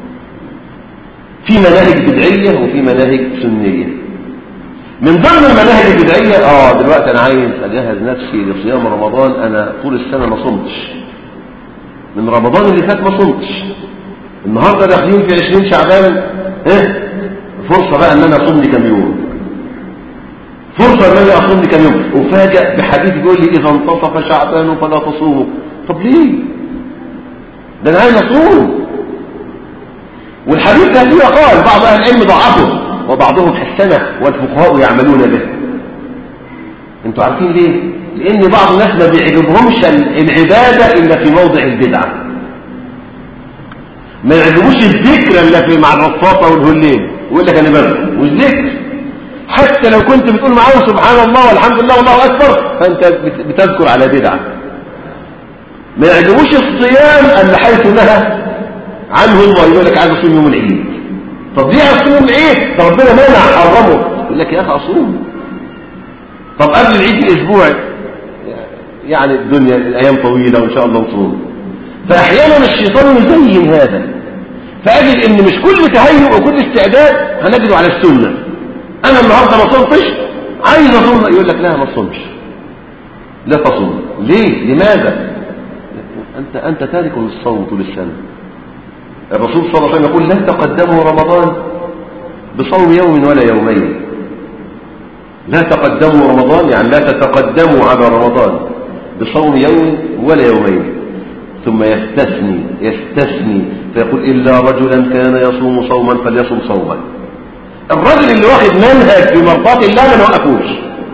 في مناهج بدعية وفي مناهج سنية. من ضمن المناهج البدعية اه دلوقتي انا عايز اجهز نفسي لصيام رمضان، انا طول السنة ما صمتش، من رمضان اللي فات ما صمتش، النهاردة داخلين في عشرين شعبان، اه فرصة بقى ان انا اصوم لي كام يوم، فرصة ان انا اصوم لي كام يوم. وفاجأ بحديث بيقول لي اذا انتصف شعبان فلا تصوموا. طب ليه؟ ده انا عايز اصوم. والحديث ده فيه قال بعض اهل العلم ضعفه، وبعضهم حسنه والفقهاء يعملون به. انتوا عارفين ليه؟ لان بعض الناس ما بيعجبهمش العباده الا في موضع البدعه، ما يعجبوش الذكر الا في مع الرصاصه والهلين، ويقول لك انا بذكر والذكر حتى لو كنت بتقول معاهم سبحان الله والحمد لله والله اكبر فانت بتذكر على بدعه. ما يعجبوش الصيام الا حيث نهى عنه الله، يقول لك عايز اصوم يوم العيد. طب ليه اصوم يوم العيد؟ ده ربنا منع حرمه. يقول لك يا اخي اصوم. طب قبل العيد باسبوع، يعني الدنيا الايام طويله وان شاء الله نصوم. فاحيانا الشيطان يزين هذا، فاجد ان مش كل تهيؤ وكل استعداد هنجده على السنه. انا النهارده ما صمتش عايز اصوم، يقول لك لا ما تصومش، لا تصوم. ليه؟ لماذا؟ انت انت تارك للصوم طول السنه. الرسول صلى الله عليه وسلم يقول لا تقدموا رمضان بصوم يوم ولا يومين. لا تقدموا رمضان يعني لا تتقدموا على رمضان بصوم يوم ولا يومين. ثم يستثني يستثني فيقول إلا رجلا كان يصوم صوما فليصوم صوما. الرجل اللي واخد منهج في مرضات الله ما نوقفوش.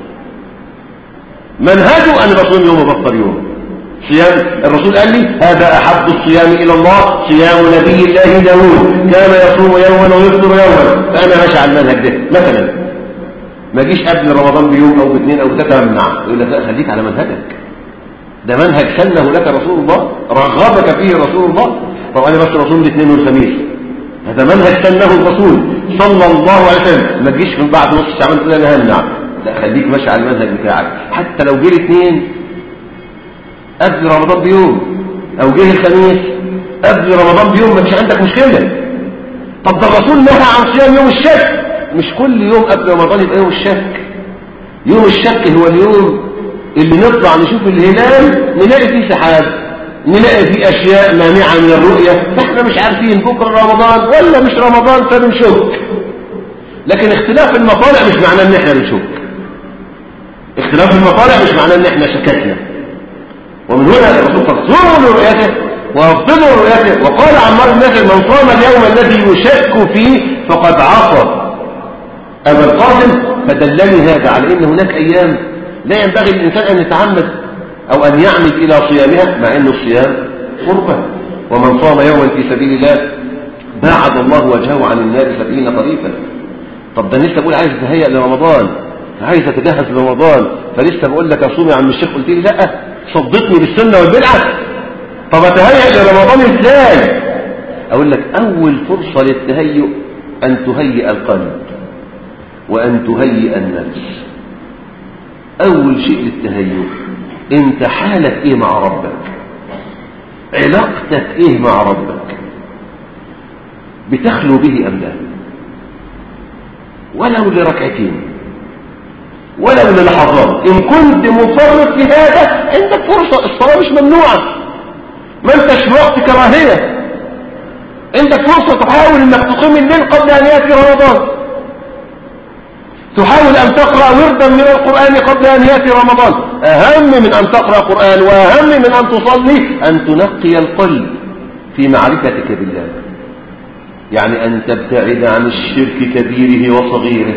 منهجه أن بصوم يوم وبفطر يوم. صيام الرسول قال لي هذا أحب الصيام إلى الله صيام نبي الله داود كان يصوم يوما ويفطر يوما. فأنا ماشي على المنهج ده. مثلا ما جيش قبل رمضان بيوم أو باثنين أو ثلاثة أمنع، يقول لك لا خليك على منهجك، ده منهج سنه لك رسول الله رغبك فيه رسول الله. طب أنا بس رسول الاثنين والخميس، هذا منهج سنه الرسول صلى الله عليه وسلم. ما تجيش من بعد نص ساعه تقول انا همنع، لا خليك ماشي على المنهج بتاعك. حتى لو جه الاثنين قبل رمضان بيوم او جه الخميس قبل رمضان بيوم ما فيش عندك مشكله. طب ده الرسول نهى عن صيام يوم الشك، مش كل يوم قبل رمضان يبقى يوم الشك. يوم الشك هو اليوم اللي نطلع نشوف الهلال نلاقي فيه سحاب، نلاقي فيه اشياء مانعه من الرؤيه، فاحنا مش عارفين بكره رمضان ولا مش رمضان فبنشك. لكن اختلاف المطالع مش معناه ان احنا بنشك. اختلاف المطالع مش معناه ان احنا شككنا. ومن هنا الرسول قال صوموا لرؤيته وافضلوا لرؤيته. وقال عمار بن ياسر من صام اليوم الذي يشك فيه فقد عصى ابا القاسم. فدلني هذا على ان هناك ايام لا ينبغي للإنسان أن يتعمد أو أن يعمد إلى صيامها، مع أن الصيام قربة. ومن صام يوما في سبيل الله باعد الله وجهه عن النار سبعين خريفا. طب ده لسه بقول عايز تهيأ لرمضان، عايز أتجهز لرمضان، فلسه بقول لك أصوم يا عم الشيخ، قلت لي لا صدقني بالسنة والبدعة. طب أتهيأ لرمضان إزاي؟ أقول لك أول فرصة للتهيؤ أن تهيئ القلب وأن تهيئ النفس. أول شيء للتهيؤ أنت حالك إيه مع ربك، علاقتك إيه مع ربك، بتخلو به أم لا، ولو لركعتين ولو للحظات. إن كنت مفرط في هذا عندك فرصة، الصلاة مش ممنوعة، ما انتش في وقت كراهية، عندك فرصة تحاول أنك تقيم الليل قبل أن يأتي رمضان، تحاول أن تقرأ وردا من القرآن قبل أن يأتي رمضان. أهم من أن تقرأ قرآن وأهم من أن تصلي أن تنقي القلب في معرفتك بالله، يعني أن تبتعد عن الشرك كبيره وصغيره.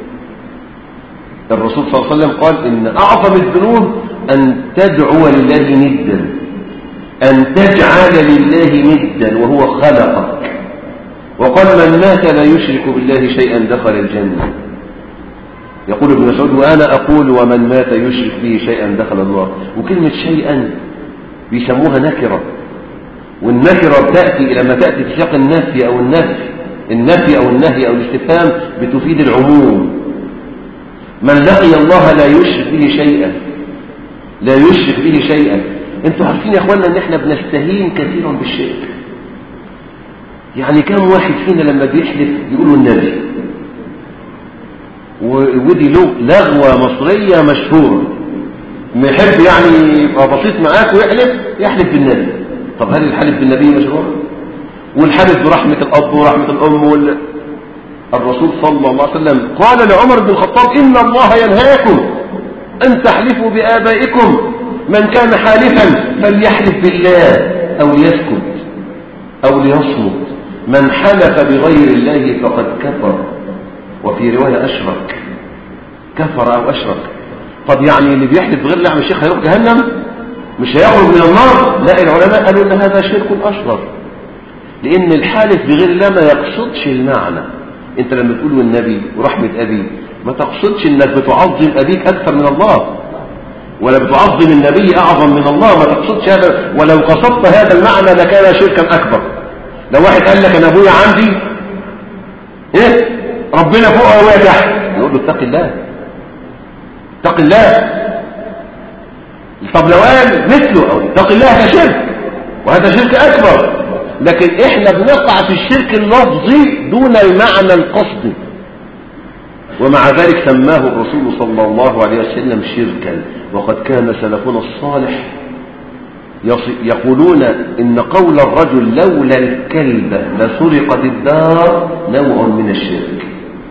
الرسول صلى الله عليه وسلم قال إن أعظم الذنوب أن تدعو لله ندا، أن تجعل لله ندا وهو خلقك. وقال من مات لا يشرك بالله شيئا دخل الجنة. يقول ابن مسعود وأنا أقول ومن مات يشرك به شيئا دخل النار. وكلمة شيئا بيسموها نكرة، والنكرة بتأتي لما تأتي في سياق النفي أو النفي النفي أو النهي أو الاستفهام بتفيد العموم. من لقي الله لا يشرك به شيئا، لا يشرك به شيئا. انتوا عارفين يا اخوانا ان احنا بنستهين كثيرا بالشرك. يعني كم واحد فينا لما بيحلف يقولوا النبي، ودي له لغوة مصرية مشهورة، ما يحب يعني يبقى بسيط معاك ويحلف يحلف بالنبي. طب هل الحلف بالنبي مشهور؟ والحلف برحمة الأب ورحمة الأم وال... الرسول صلى الله عليه وسلم قال لعمر بن الخطاب إن الله ينهاكم أن تحلفوا بآبائكم، من كان حالفا فليحلف بالله أو ليسكت أو ليصمت، من حلف بغير الله فقد كفر. وفي رواية أشرك، كفر أو أشرك. طب يعني اللي بيحلف بغير الله الشيخ هيروح جهنم مش هيخرج من النار؟ لا، العلماء قالوا ان هذا شرك أصغر، لأن الحالف بغير الله ما يقصدش المعنى. انت لما تقول والنبي ورحمة أبي ما تقصدش انك بتعظم أبيك أكثر من الله، ولا بتعظم النبي أعظم من الله، ما تقصدش هذا. ولو قصدت هذا المعنى لكان شركا أكبر. لو واحد قال لك أنا أبويا عندي إيه ربنا فوق وهو تحت، يقول له اتق الله اتق الله. طب لو قال مثله أو اتق الله هذا شرك، وهذا شرك أكبر. لكن إحنا بنقع في الشرك اللفظي دون المعنى القصدي، ومع ذلك سماه الرسول صلى الله عليه وسلم شركا. وقد كان سلفنا الصالح يقولون إن قول الرجل لولا الكلب لسرقت الدار نوع من الشرك.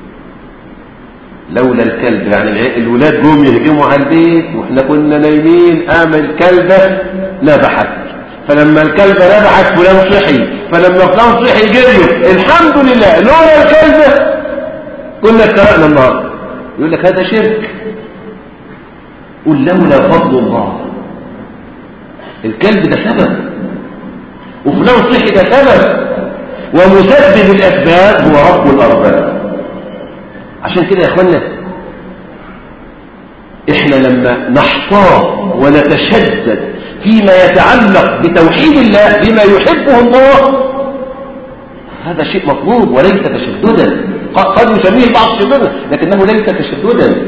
لولا الكلب يعني الولاد جم يهجموا على البيت واحنا كنا نايمين، قام الكلبة نبحت، فلما الكلبة نبحت فلان صحي، فلما فلان صحي جريوا الحمد لله، لولا الكلبة كنا اتسرقنا النهارده. يقول لك هذا شرك. قل لولا فضل الله، الكلب ده سبب وفلان صحي ده سبب، ومسبب الأسباب هو رب الأرباب. عشان كده يا اخوانا احنا لما نحتاط ونتشدد فيما يتعلق بتوحيد الله بما يحبه الله، هذا شيء مطلوب وليس تشددا. قد يسميه بعض تشددا لكنه ليس تشددا.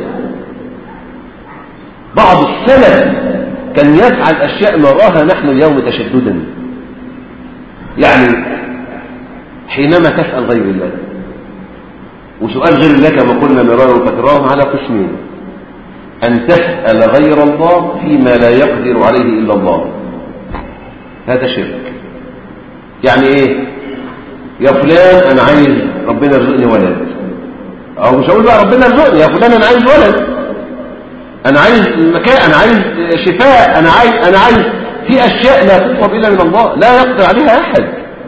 بعض السلف كان يفعل أشياء نراها نحن اليوم تشددا. يعني حينما تسأل غير الله، وسؤال غير الله كما قلنا مرارا وتكرارا على قسمين: أن تسأل غير الله فيما لا يقدر عليه إلا الله، هذا شرك. يعني إيه؟ يا فلان أنا عايز ربنا يرزقني ولد، أو مش هقول بقى ربنا يرزقني، يا فلان أنا عايز ولد، أنا عايز مكان، أنا عايز شفاء، أنا عايز أنا عايز في أشياء لا تطلب إلا من الله، لا يقدر عليها أحد.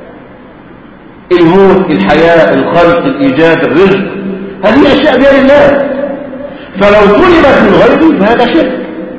الموت، الحياة، الخلق، الإيجاد، الرزق، هذه أشياء بيد الله، فلو طلبت من غيره فهذا شرك،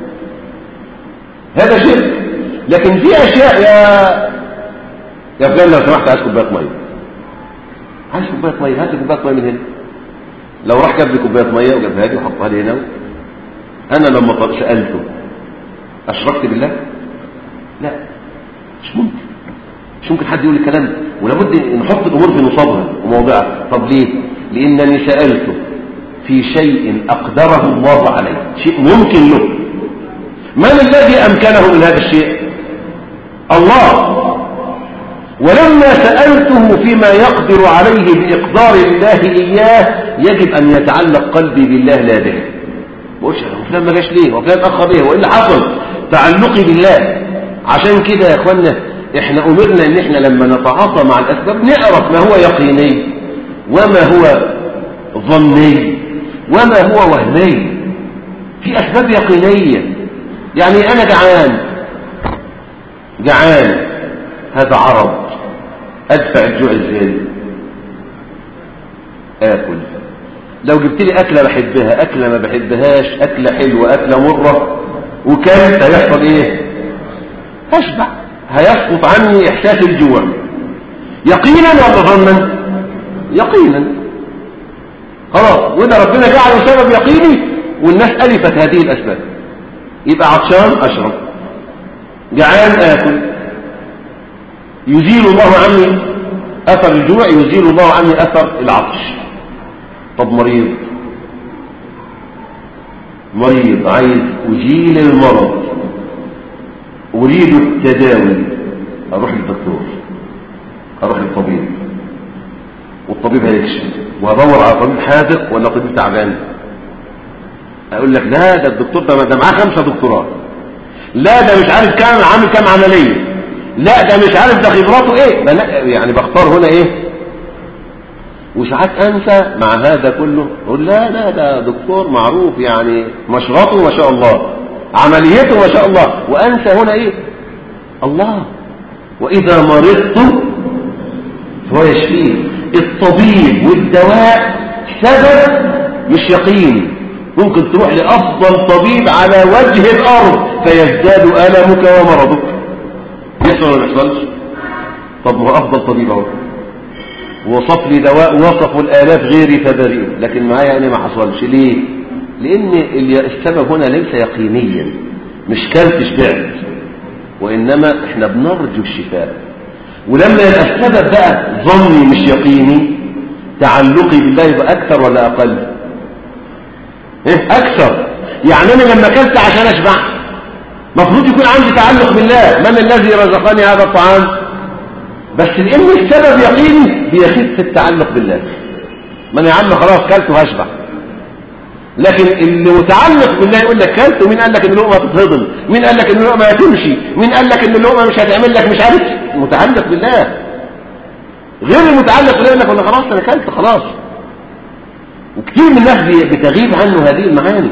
هذا شرك. لكن في أشياء يا يا فلان لو سمحت عايز كوباية مية، عايز كوباية مية، هات كوباية مية من هنا. لو راح جاب لي كوباية مية وجابها لي وحطها لي هنا، أنا لما سألته أشركت بالله؟ لا، مش ممكن مش ممكن حد يقول الكلام ده، ولابد نحط الأمور في نصابها وموضعها. طب ليه؟ لأنني سألته في شيء أقدره الله عليه، شيء ممكن له. من الذي أمكنه من هذا الشيء؟ الله. ولما سألته فيما يقدر عليه بإقدار الله إياه يجب أن يتعلق قلبي بالله لا به. بقولش وفلان ما جاش ليه وفلان أخذ به وإلا حصل، تعلقي بالله. عشان كده يا أخوانا احنا أمرنا ان احنا لما نتعاطى مع الأسباب نعرف ما هو يقيني وما هو ظني وما هو وهمي. في أسباب يقينية، يعني أنا جعان جعان هذا عرض، أدفع الجوع ازاي؟ آكل. لو جبت لي أكلة بحبها، أكلة ما بحبهاش، أكلة حلوة، أكلة مرة، وكانت هيحصل إيه؟ هشبع، هيسقط عني إحساس الجوع. يقينا ولا ظنا؟ يقينا. خلاص، وإذا ربنا جعله سبب يقيني والناس ألفت هذه الأسباب، يبقى عطشان أشرب، جعان آكل، يزيل الله عني أثر الجوع، يزيل الله عني أثر العطش. طب مريض مريض عايز أزيل المرض، أريد التداوي، أروح للدكتور، أروح للطبيب، والطبيب هيكشف، وهدور على طبيب حاذق ولا طبيب تعبان. أقول لك لا ده الدكتور ده, ده معاه خمسة دكتوراه، لا ده مش عارف كام عامل كام عملية، لا ده مش عارف ده خبراته ايه. يعني بختار هنا ايه، وساعات انسى مع هذا كله اقول لا لا ده دكتور معروف، يعني مشرطه ما شاء الله، عمليته ما شاء الله، وانسى هنا ايه؟ الله. واذا مرضت فهو يشفيه. الطبيب والدواء سبب مش يقيني. ممكن تروح لأفضل طبيب على وجه الأرض فيزداد ألمك ومرضك. يحصل ولا ما يحصلش؟ طب هو أفضل طبيب اهو وصف لي دواء وصفوا الآلاف غيري فبرئوا، لكن معايا أنا ما حصلش. ليه؟ لأن السبب هنا ليس يقينيا، مش كلت شبعت، وإنما إحنا بنرجو الشفاء. ولما يبقى السبب بقى ظني مش يقيني، تعلقي بالله يبقى أكثر ولا أقل؟ إيه؟ أكثر. يعني أنا لما كلت عشان أشبع مفروض يكون عندي تعلق بالله، من الذي رزقني هذا الطعام؟ بس لأن السبب يقيني بيخف التعلق بالله. من يا عم خلاص كلت وهشبع. لكن اللي متعلق بالله يقول لك كلت، ومين قال لك ان اللقمه تتهضم؟ مين قال لك ان اللقمه هتمشي؟ مين قال لك ان اللقمه مش هتعمل لك مش عارف؟ متعلق بالله. غير المتعلق بالله يقول لك والله خلاص انا كلت خلاص. وكثير من الناس بتغيب عنه هذه المعاني.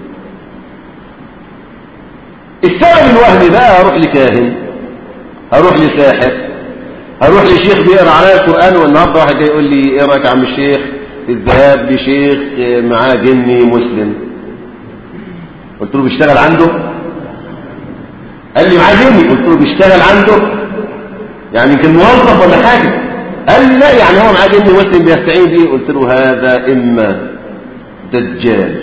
السبب الوهمي بقى اروح لكاهن، اروح لساحر، اروح لشيخ بيقرا عليا القران، والنهارده واحد جاي يقول لي ايه رايك يا عم الشيخ في الذهاب لشيخ معاه جني مسلم؟ قلت له بيشتغل عنده؟ قال لي معاه جني. قلت له بيشتغل عنده يعني يمكن موظف ولا حاجه؟ قال لي لا يعني هو معاه جني مسلم بيستعين بيه. قلت له هذا اما دجال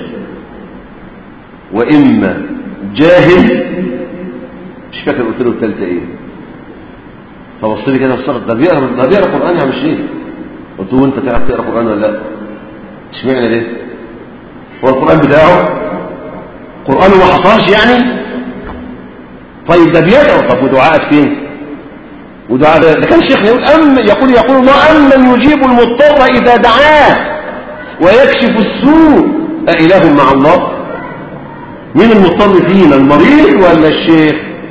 واما جاهل، مش فاكر قلت له الثالثه ايه. فبص لي كده استغرب، ده بيقرا ده بيقرا قران يا عم الشيخ. قلت له انت تعرف تقرا قران ولا لا؟ اشمعنى ليه؟ هو القران بتاعه قرانه ما حصلش يعني؟ طيب ده بيدعو، طب ودعاءك فين؟ ودعاء ده كان الشيخ يقول أم يقول يقول الله أمن يجيب المضطر إذا دعاه ويكشف السوء أإله مع الله؟ مين المضطر فينا، المريض ولا الشيخ؟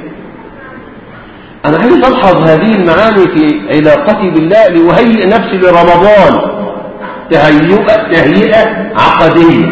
أنا عايز ألحظ هذه المعاني في علاقتي بالله لأهيئ نفسي لرمضان تهيئة تهيئة عقدية،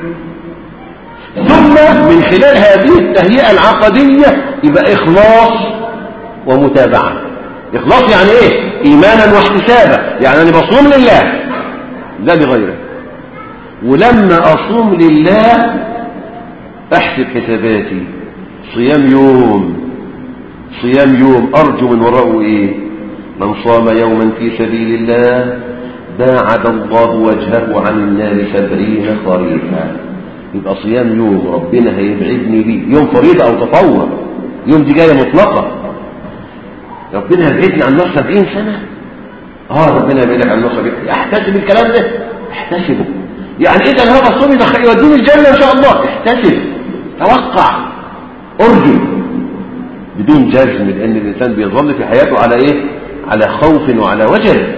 ثم من خلال هذه التهيئة العقدية يبقى إخلاص ومتابعة. إخلاص يعني إيه؟ إيمانا واحتسابا، يعني أنا بصوم لله لا لغيره، ولما أصوم لله أحسب حساباتي. صيام يوم صيام يوم أرجو من وراءه إيه؟ من صام يوما في سبيل الله باعد الله وجهه عن النار سبعين خريفا. يبقى صيام يوم ربنا هيبعدني بيه، يوم فريضة أو تطوع، يوم دي جاية مطلقة، ربنا هيبعدني عن النار سبعين سنة. اه ربنا يبعدك عن النار سبعين. احتسب الكلام ده، احتسبه. يعني إذا هذا الصوم يوديني الجنة إن شاء الله، احتسب، توقع، أرجو، بدون جزم، لأن الإنسان بيظل في حياته على إيه؟ على خوف وعلى وجل.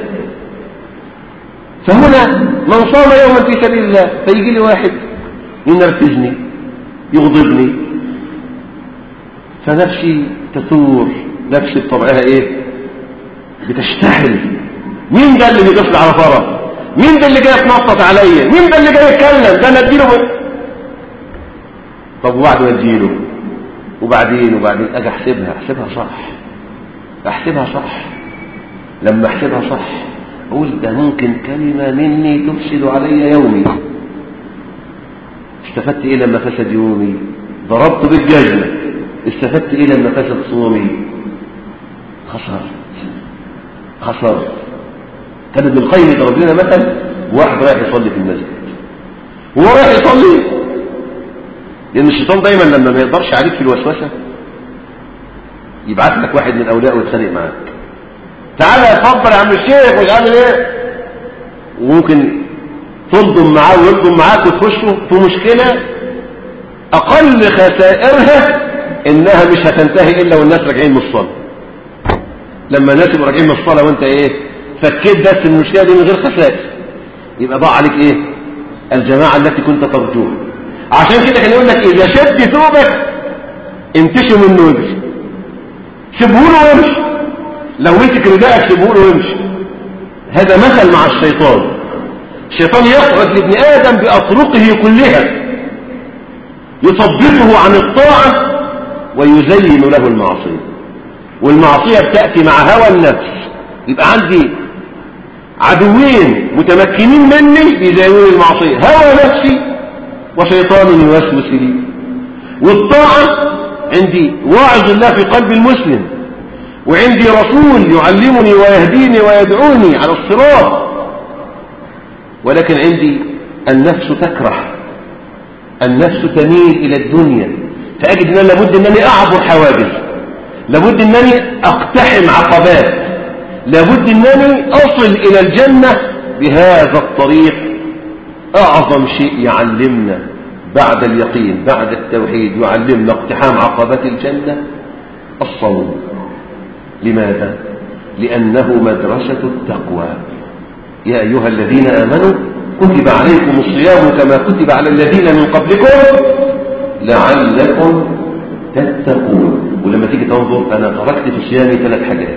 فهنا من صام يوما في سبيل الله فيجي لي واحد ينرفزني يغضبني، فنفسي تثور، نفسي بطبعها ايه؟ بتشتعل. مين ده اللي بيقفل على فرح؟ مين ده اللي جاي يتنطط عليا؟ مين ده اللي جاي يتكلم؟ ده انا اديله ب... طب وبعد ما اديله وبعدين وبعدين اجي احسبها احسبها صح احسبها صح لما احسبها صح اقول ده ممكن كلمة مني تفسد علي يومي. استفدت ايه لما فسد يومي؟ ضربت بالجزمة. استفدت ايه لما فسد صومي؟ خسرت خسرت. كان ابن القيم يضرب لنا مثل واحد رايح يصلي في المسجد، وهو رايح يصلي لان الشيطان دايما لما ما يقدرش عليك في الوسوسه يبعث لك واحد من اوليائه ويتخانق معاك، تعالى اتفضل يا عم الشيخ مش عارف ايه، وممكن تلضم معاه ويلضم معاك وتخشوا في مشكله اقل خسائرها انها مش هتنتهي الا والناس راجعين من الصلاه. لما الناس يبقوا راجعين من الصلاه وانت ايه فكيت بس المشكله دي من غير خسائر، يبقى ضاع عليك ايه؟ الجماعه التي كنت ترجوها. عشان كده كان يقول لك اذا شد ثوبك انتشوا منه وامشي، سيبه له وامشي، لو مسك رداءك سيبه له وامشي. هذا مثل مع الشيطان. الشيطان يقعد لابن ادم باطرقه كلها يثبطه عن الطاعه ويزين له المعصيه، والمعصيه بتاتي مع هوى النفس. يبقى عندي عدوين متمكنين مني بيزاولوا المعصية، هوى نفسي وشيطان يوسوس لي. والطاعة عندي واعظ الله في قلب المسلم، وعندي رسول يعلمني ويهديني ويدعوني على الصراط، ولكن عندي النفس تكره، النفس تميل إلى الدنيا، فأجد أن لابد أنني أعبر حواجز، لابد أنني أقتحم عقبات، لابد أنني أصل إلى الجنة بهذا الطريق. أعظم شيء يعلمنا بعد اليقين بعد التوحيد، يعلمنا اقتحام عقبات الجنة الصوم. لماذا؟ لأنه مدرسة التقوى. يا أيها الذين آمنوا كتب عليكم الصيام كما كتب على الذين من قبلكم لعلكم تتقون. ولما تيجي تنظر، أنا تركت في صيامي ثلاث حاجات،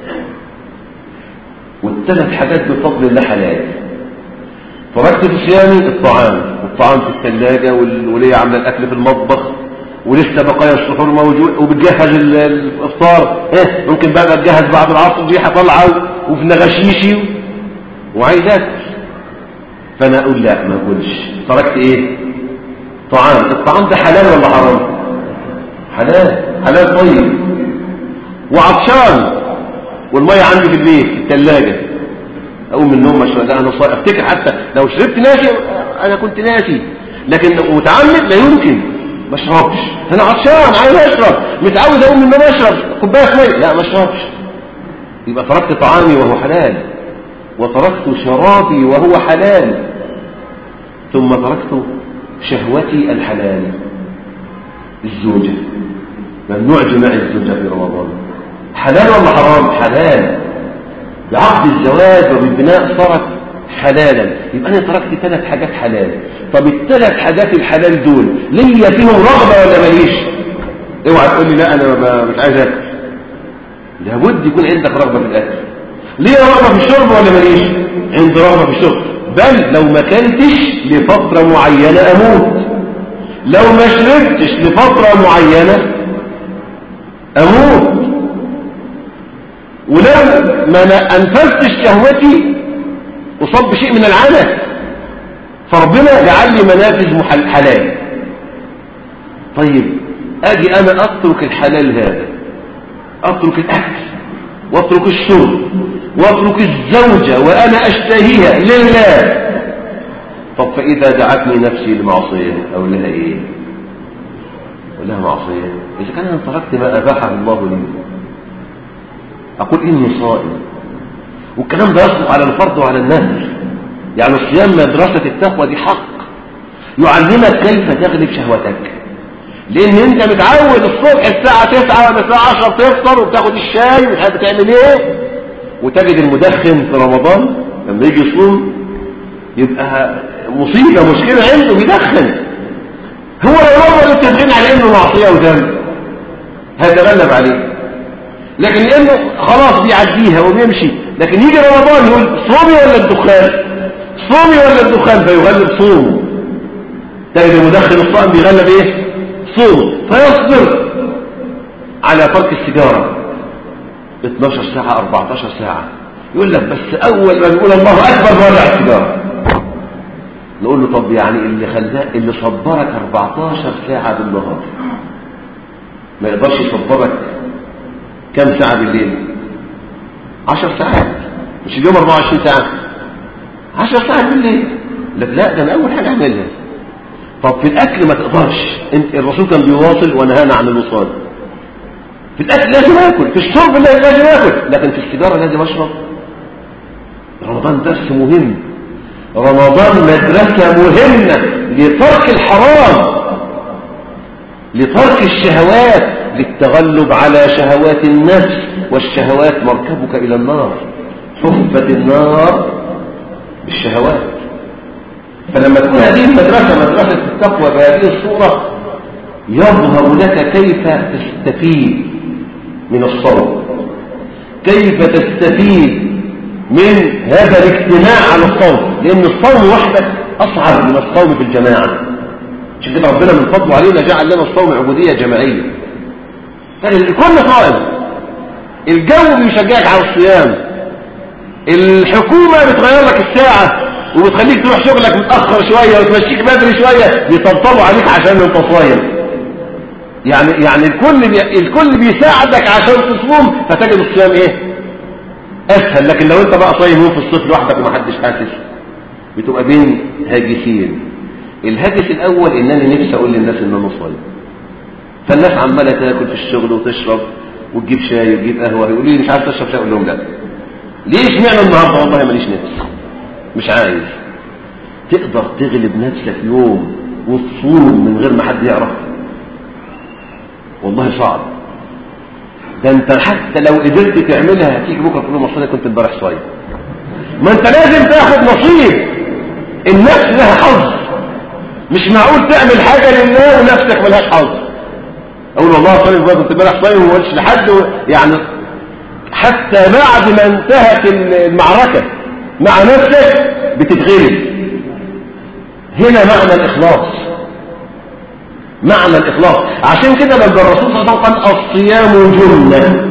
والثلاث حاجات بفضل الله حلال. تركت في صيامي الطعام، والطعام في الثلاجة، والولية عامله الأكل في المطبخ، ولسه بقايا السحور موجود، وبتجهز الافطار، ايه ممكن بقى تجهز بعد العصر ريحه طالعه وفي نغشيشي وعايز اكل. فانا اقول لا، ما اقولش. تركت ايه؟ طعام. الطعام ده حلال ولا حرام؟ حلال، حلال طيب. وعطشان، والميه عندي في البيت في الثلاجه، اقوم من النوم اشرب. ده انا صايم، افتكر حتى لو شربت ناسي، انا كنت ناسي، لكن متعمد لا يمكن ما اشربش. انا عطشان عايز اشرب، متعود اقوم من النوم اشرب كوبايه ميه، لا ما اشربش. يبقى تركت طعامي وهو حلال، وتركت شرابي وهو حلال، ثم تركت شهوتي الحلال. الزوجة، ممنوع جماع الزوجة في رمضان. حلال ولا حرام؟ حلال. بعقد الزواج وبالبناء صارت حلالا. يبقى انا تركت ثلاث حاجات حلال. طب الثلاث حاجات الحلال دول ليا فيهم رغبة ولا ماليش؟ اوعى تقول لي لا انا مش عايز اكل. لابد يكون عندك رغبة في الاكل. ليه رغبة في الشرب ولا ماليش؟ عندي رغبة في الشرب، بل لو ما كلتش لفترة معينة اموت، لو ما شربتش لفترة معينة اموت، ولو ما انفذتش شهوتي اصاب بشيء من العنف. فربنا جعل لي منافذ حلال. طيب اجي انا اترك الحلال هذا، اترك الاكل واترك الشرب واترك الزوجة وانا اشتهيها لله. طب فاذا دعتني نفسي لمعصية او لها ايه؟ ولها معصية. اذا كان انا تركت ما اباحه الله لي، اقول اني صائم. والكلام ده يصدق على الفرض وعلى النهي. يعني الصيام مدرسة التقوى دي حق، يعلمك كيف تغلب شهوتك. لان انت متعود الصبح الساعة تسعة ولا الساعة عشرة تفطر وبتاخد الشاي ومش عارف بتعمل ايه، وتجد المدخن في رمضان لما يجي يصوم يبقى مصيبة مشكلة عنده، بيدخن. هو لو رمضان التدخين على انه معصية وذنب هيتغلب عليه، لكن لانه خلاص بيعديها وبيمشي. لكن يجي رمضان يقول صومي ولا الدخان، صومي ولا الدخان، فيغلب صومه. تجد المدخن الصائم بيغلب ايه؟ صومه، فيصبر على ترك السيجارة اتناشر ساعة اربعتاشر ساعة. يقول لك بس اول ما بيقول الله اكبر بولع السيجارة. نقول له طب يعني اللي خلاه اللي صبرك اربعتاشر ساعة بالنهار ما يقدرش يصبرك كم ساعة بالليل؟ عشر ساعات، مش اليوم اربعة وعشرين ساعة، عشر ساعات بالليل. لك لا، ده انا اول حاجة اعملها. طب في الاكل ما تقدرش، انت الرسول كان بيواصل ونهانا عن الوصال. في الاكل لازم اكل، في الشرب لازم اكل، لكن في السيجارة لازم اشرب. رمضان درس مهم، رمضان مدرسة مهمة لترك الحرام، لترك الشهوات، للتغلب على شهوات النفس. والشهوات مركبك إلى النار، حفت النار بالشهوات. فلما تكون هذه المدرسة مدرسة التقوى بهذه الصورة، يظهر لك كيف تستفيد من الصوم، كيف تستفيد من هذا الاجتماع على الصوم. لأن الصوم وحدك أصعب من الصوم في الجماعة. عشان كده ربنا من فضله علينا جعل لنا الصوم عبودية جماعية. فالكل صائم، الجو بيشجعك على الصيام، الحكومة بتغير لك الساعة وبتخليك تروح شغلك متأخر شوية وتمشيك بدري شوية، بيطبطبوا عليك عشان انت صايم. يعني يعني الكل بي... الكل بيساعدك عشان تصوم، فتجد الصيام ايه اسهل. لكن لو انت بقى صايم يوم في الصيف لوحدك ومحدش حاسس، بتبقى بين هاجسين. الهاجس الاول ان انا نفسي اقول للناس ان انا صايم، فالناس عماله تاكل في الشغل وتشرب وتجيب شاي وتجيب قهوه، يقولوا لي مش عارف تشرب شاي، اقول لهم لا. ليش معنى النهارده؟ والله ماليش نفس، مش عايز. تقدر تغلب نفسك يوم وتصوم من غير ما حد يعرف؟ والله صعب. ده انت حتى لو قدرت تعملها هتيجي بكره تقول مصري كنت امبارح صايم. ما انت لازم تاخد نصيب. النفس لها حظ، مش معقول تعمل حاجه لله ونفسك ملهاش حظ. اقول والله صايم كنت امبارح صايم وما قلتش لحد و... يعني حتى بعد ما انتهت المعركه مع نفسك بتتغلب. هنا معنى الإخلاص، معنى الإخلاص. عشان كده لما الرسول صلى الله عليه وسلم قال الصيام جنة.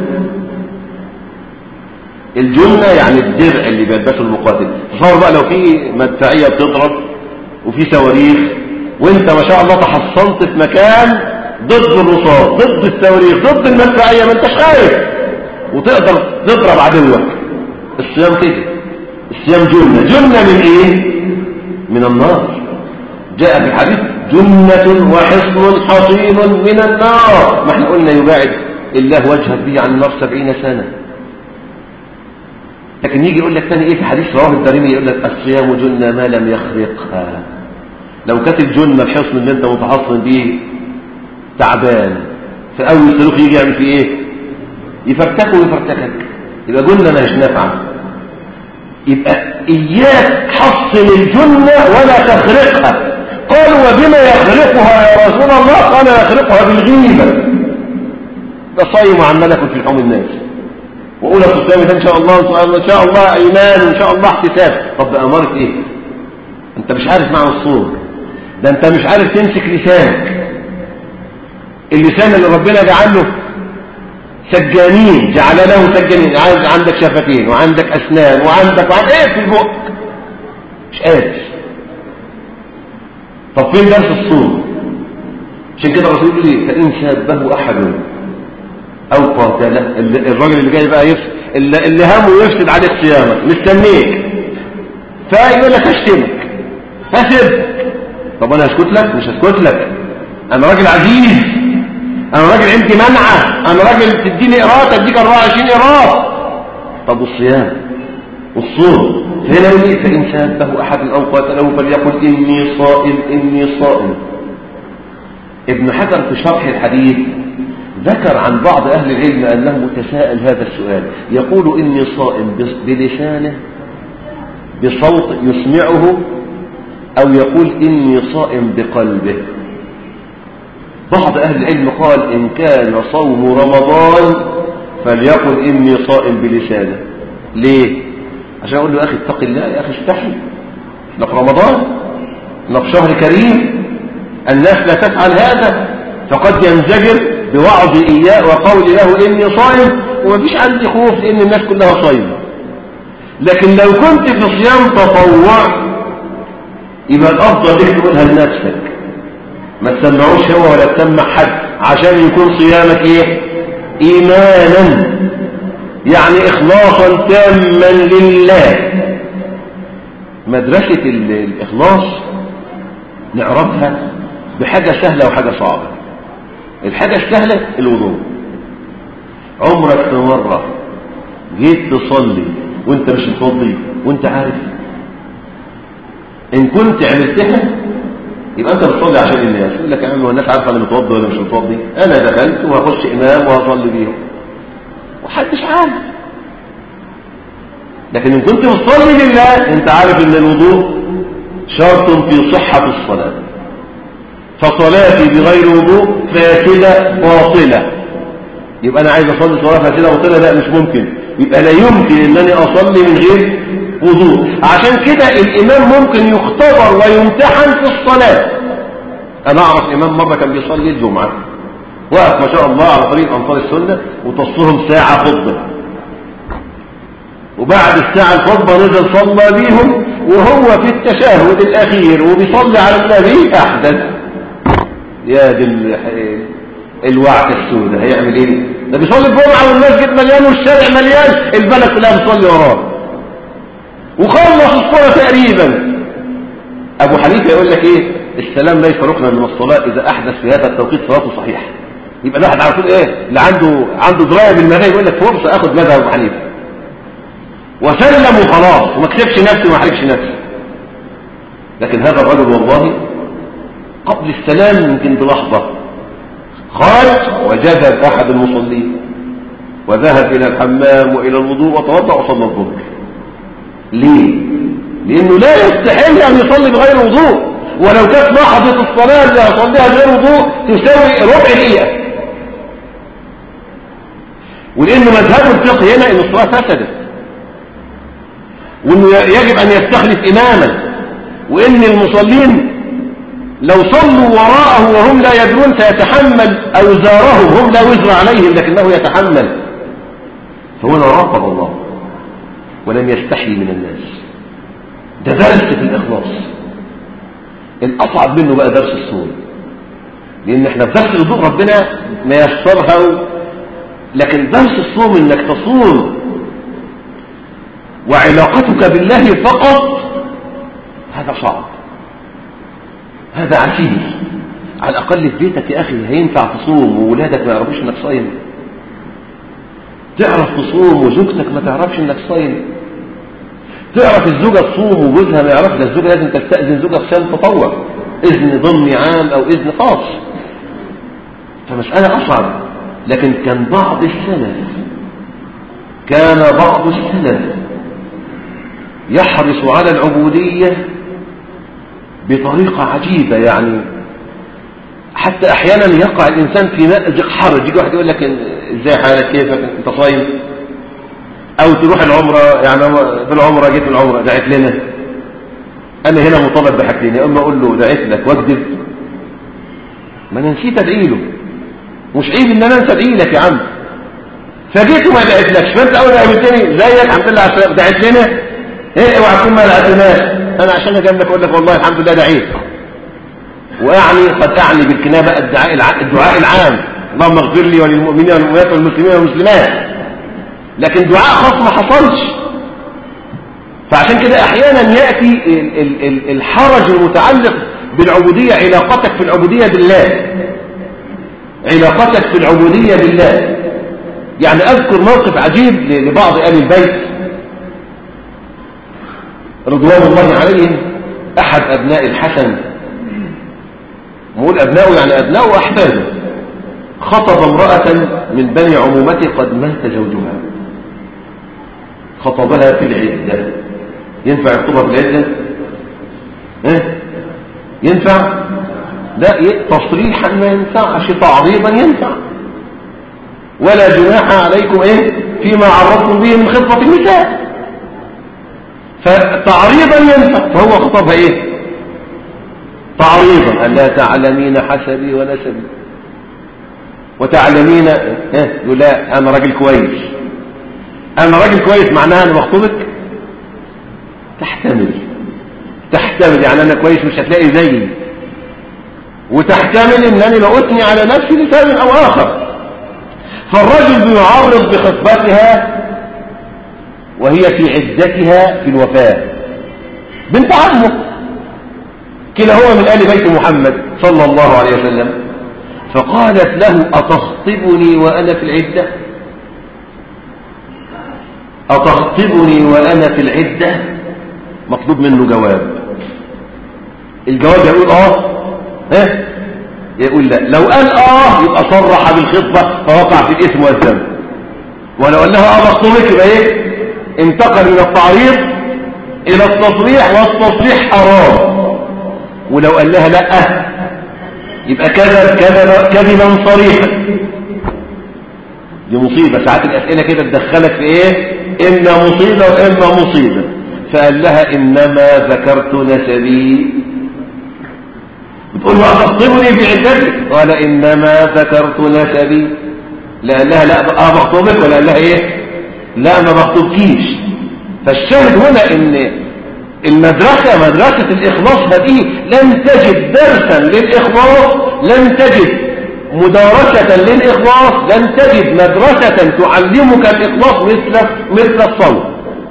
الجنة يعني الدرع اللي بيلبسه المقاتل. تصور بقى لو في مدفعية بتضرب وفي صواريخ وانت ما شاء الله تحصنت في مكان ضد الرصاص، ضد الصواريخ، ضد المدفعية، ما انتش خايف وتقدر تضرب عدوك. الصيام كده، الصيام جنة. جنة من ايه؟ من النار. جاء في الحديث جنة وحصن حصين من النار. ما احنا قلنا يباعد الله وجهك به عن النار سبعين سنة. لكن يجي يقول لك ثاني ايه في حديث رواه الدارمي، يقول لك الصيام جنة ما لم يخرقها. لو كانت الجنة الحصن اللي انت متحصن به تعبان، في اول صاروخ يجي يعمل فيه ايه؟ يفرتكه ويفرتكك، يبقى جنة ماهيش نافعة. يبقى إياك حصن الجنة ولا تخرقها. قالوا وبما يخرقها يا رسول الله؟ قال يخرقها بالغيبة. ده صايم وعمال اكل في لحوم الناس واقول الصيام ده ان شاء الله ان شاء الله ايمان وان شاء الله احتساب. طب بأمارة ايه؟ انت مش عارف معنى الصوم، ده انت مش عارف تمسك لسانك. اللسان اللي ربنا جعله سجانين، جعل له سجانين. عندك شفتين وعندك اسنان وعندك وعندك ايه في البق، مش قادر. طب فين درس الصوم؟ عشان كده الرسول يقول لي فان سابه احد او قاتله، الراجل اللي جاي بقى يفسد، اللي, اللي همه يفسد عليك صيامك مستنيك، فيقول لك هشتمك هسب. طب انا هسكت لك؟ مش هسكت لك. انا راجل عزيز، انا راجل عندي منعه، انا راجل تديني قراءه اديك أربعة وعشرين قراءه. طب والصيام والصوم؟ هنا يقول لي فان سابه احد او قاتله فليقل اني صائم اني صائم. ابن حجر في شرح الحديث ذكر عن بعض اهل العلم انه تساءل هذا السؤال، يقول اني صائم بلسانه بصوت يسمعه، او يقول اني صائم بقلبه. بعض أهل العلم قال إن كان صوم رمضان فليقل إني صائم بلسانه. ليه؟ عشان أقول له يا أخي اتق الله، يا أخي استحي، احنا في رمضان، احنا في شهر كريم، الناس لا تفعل هذا، فقد ينزجر بوعظ إياه وقول له إني صائم ومفيش عندي خوف لأن الناس كلها صايمة. لكن لو كنت في صيام تطوع يبقى الأفضل لك تقولها لنفسك، ما تسمعوش هو ولا تسمع حد، عشان يكون صيامك ايه؟ ايمانا، يعني اخلاصا تاما لله. مدرسة الاخلاص نعرفها بحاجة سهلة وحاجة صعبة. الحاجة السهلة الوضوء. عمرك في مرة جيت تصلي وانت مش متوضي وانت عارف؟ ان كنت عملتها يبقى انت بتصلي عشان الناس. يقول لك يا عم والناس عارفه انا متوضي ولا مش متوضي؟ انا دخلت وهخش امام وهصلي بيهم ومحدش عارف. لكن ان كنت بتصلي لله انت عارف ان الوضوء شرط في صحه الصلاه، فصلاتي بغير وضوء فاسده باطله. يبقى انا عايز اصلي صلاه فاسده باطله؟ لا مش ممكن. يبقى لا يمكن ان انا اصلي من غير وضوء. عشان كده الامام ممكن يختبر ويمتحن في الصلاه. انا اعرف امام مره كان بيصلي الجمعه، وقف ما شاء الله على طريق انصار السنه وتصلهم ساعه خطبه، وبعد الساعة الخطبة نزل صلى بيهم وهو في التشهد الأخير وبيصلي على النبي أحدث. يا دي الوعكة السوداء، هيعمل ايه؟ ده بيصلي الجمعة والمسجد مليان والشارع مليان، البلد كلها بتصلي وراه وخلص الصلاة تقريبا. أبو حنيفة يقول لك ايه؟ السلام لا يفرقنا من الصلاة إذا أحدث في هذا التوقيت صلاته صحيحة. يبقى الواحد على طول ايه اللي عنده عنده درايه بالمذاهب يقول لك فرصه اخد مذهب ابو حنيفه وسلم وخلاص وما كسبش نفسي وما حرجش نفسي. لكن هذا الرجل والله قبل السلام يمكن بلحظه خرج وجذب احد المصلين وذهب الى الحمام والى الوضوء وتوضا وصلى الظهر. ليه؟ لانه لا يستحيل ان يصلي بغير وضوء، ولو كانت لحظه الصلاه اللي هيصليها بغير وضوء تساوي ربع دقيقه. ولأنه مذهب الفقه هنا إن الصلاة فسدت، وإنه يجب أن يستخلف إماما، وإن المصلين لو صلوا وراءه وهم لا يدرون سيتحمل أوزارهم، هم لا وزر عليهم لكنه يتحمل. فهنا راقب الله ولم يستحي من الناس. ده درس في الإخلاص. الأصعب منه بقى درس الصوم، لأن احنا في درس الوضوء ربنا ما يسرها، لكن درس الصوم انك تصوم وعلاقتك بالله فقط هذا صعب، هذا عسير. على الاقل في بيتك يا اخي هينفع تصوم وولادك ما يعرفوش انك صايم، تعرف تصوم وزوجتك ما تعرفش انك صايم، تعرف الزوجه تصوم وجوزها ما يعرفش. ده الزوجه لازم تستاذن زوجها في صيام تطوع، اذن ضمني عام او اذن خاص، فمساله اصعب. لكن كان بعض السلف كان بعض السلف يحرص على العبودية بطريقة عجيبة، يعني حتى احيانا يقع الانسان في مأزق حرج. يجي واحد يقول لك ازاي حالك، كيفك، انت صايم؟ او تروح العمرة، يعني في العمرة جيت العمرة دعيت لنا، انا هنا مطالب بحاجتين، يا اما اقول له دعيت لك واكذب، ما انا نسيت ادعي له، مش عيب ان انا انسى ادعي لك يا عم، فجيت وما دعيتلكش، فانت اول ما قابلتني زيك الحمد لله على السلامه دعيت لنا، ايه اوعى تكون ما دعيتناش. انا عشان اجاملك اقول لك والله الحمد لله دعيت، واعني قد اعني بالكنابه الدعاء الدعاء العام، اللهم اغفر لي وللمؤمنين والمؤمنات والمسلمين والمسلمات، لكن دعاء خاص ما حصلش. فعشان كده احيانا ياتي الحرج المتعلق بالعبوديه، علاقتك في العبوديه بالله، علاقتك في العبودية بالله. يعني أذكر موقف عجيب لبعض آل البيت رضوان الله عليهم. أحد أبناء الحسن، نقول أبناءه يعني أبناءه وأحفاده، خطب امرأة من بني عمومته قد مات زوجها، خطبها في العدة. ينفع يخطبها في العدة؟ إيه؟ ينفع؟ لا، تصريحا ما ينفعش، تعريضا ينفع. ولا جناح عليكم ايه فيما عرضتم به من خطبة النساء، فتعريضا ينفع. فهو خطبها ايه تعريضا، ألا تعلمين حسبي ونسبي وتعلمين ايه، يقول لا انا راجل كويس، انا راجل كويس معناها انا بخطبك، تحتمل تحتمل يعني انا كويس مش هتلاقي زيي، وتحتمل انني بأثني على نفسي لسبب او اخر. فالرجل بيعرض بخطبتها وهي في عدتها في الوفاة، بنت عمه، كلاهما من آل بيت محمد صلى الله عليه وسلم. فقالت له أتخطبني وأنا في العدة؟ أتخطبني وأنا في العدة؟ مطلوب منه جواب. الجواب يقول اه ها يقول لا. لو قال اه يبقى صرح بالخطبة فوقع في الإثم والذنب، ولو قال لها اه بخطبك يبقى ايه، انتقل من التعريض الى التصريح، والتصريح حرام. ولو قال لها لا يبقى كذب كذب كذبا صريحا. دي مصيبة، ساعات الأسئلة كده تدخلك في ايه، اما مصيبة واما مصيبة. فقال لها انما ذكرت نسبي. بتقول له أتخطبني في عدتك؟ قال إنما ذكرت نسبي. لا قال لها لا اه بخطبك، ولا قال لها ايه لا ما بخطبكيش. فالشاهد هنا ان المدرسة مدرسة الإخلاص هذه لن تجد درسا للإخلاص، لن تجد مدارسة للإخلاص، لن تجد مدرسة تعلمك الإخلاص مثل مثل الصوم.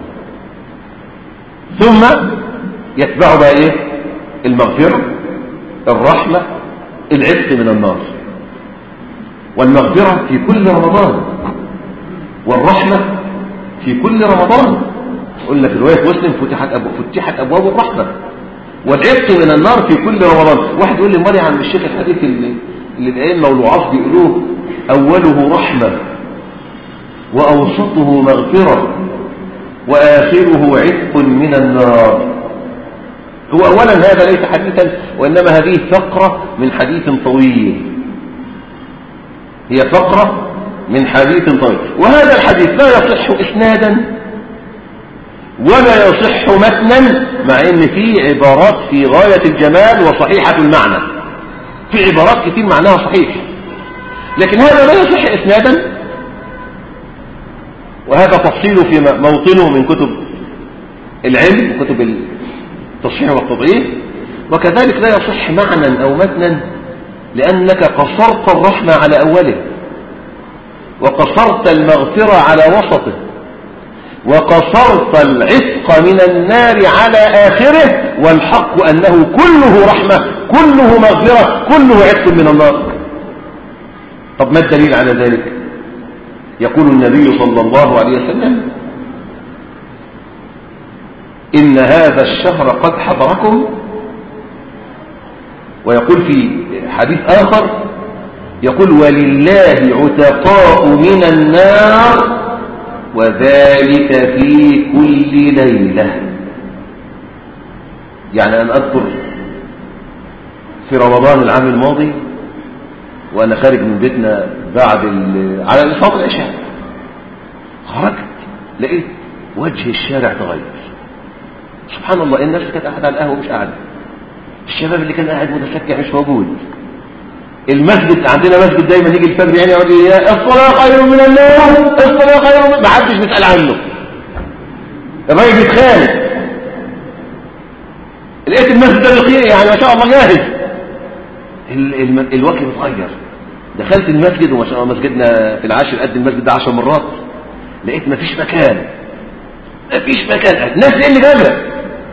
ثم يتبع بقى ايه؟ المغفرة، الرحمة، العتق من النار. والمغفرة في كل رمضان، والرحمة في كل رمضان. قلنا في رواية مسلم فتحت أبواب, فتحت أبواب الرحمة، والعتق من النار في كل رمضان. واحد يقول لي مالي عن الشيخ الحديث اللي, اللي الأئمة والوعاظ بيقولوه أوله رحمة وأوسطه مغفرة وآخره عتق من النار. هو أولا هذا ليس حديثا، وإنما هذه فقرة من حديث طويل، هي فقرة من حديث طويل. وهذا الحديث لا يصح إسنادا ولا يصح متنا، مع ان فيه عبارات في غاية الجمال وصحيحة المعنى، في عبارات كتير معناها صحيح، لكن هذا لا يصح إسنادا، وهذا تفصيله في موطنه من كتب العلم وكتب التصحيح والتضعيف. وكذلك لا يصح معنى أو متنا لأنك قصرت الرحمة على أوله، وقصرت المغفرة على وسطه، وقصرت العتق من النار على آخره، والحق أنه كله رحمة، كله مغفرة، كله عتق من النار. طب ما الدليل على ذلك؟ يقول النبي صلى الله عليه وسلم إن هذا الشهر قد حضركم، ويقول في حديث آخر يقول ولله عتقاء من النار وذلك في كل ليلة. يعني أنا أذكر في رمضان العام الماضي وأنا خارج من بيتنا بعد على صلاة العشاء، خرجت لقيت وجه الشارع تغير. سبحان الله، الناس كانت قاعدة على القهوة مش قاعدة، الشباب اللي كان قاعد متسكع مش موجود. المسجد عندنا مسجد دايما يجي الفجر يعني يقول لي الصلاة خير من النوم، الصلاة خير من، ما حدش بيسأل عنه، الراجل بيتخانق. لقيت المسجد ده بخير يعني ما شاء الله جاهز، الوجه بيتغير. دخلت المسجد وما شاء الله مسجدنا في العاشر قد المسجد ده عشر مرات، لقيت ما فيش مكان، ما فيش مكان. الناس ايه اللي جابها؟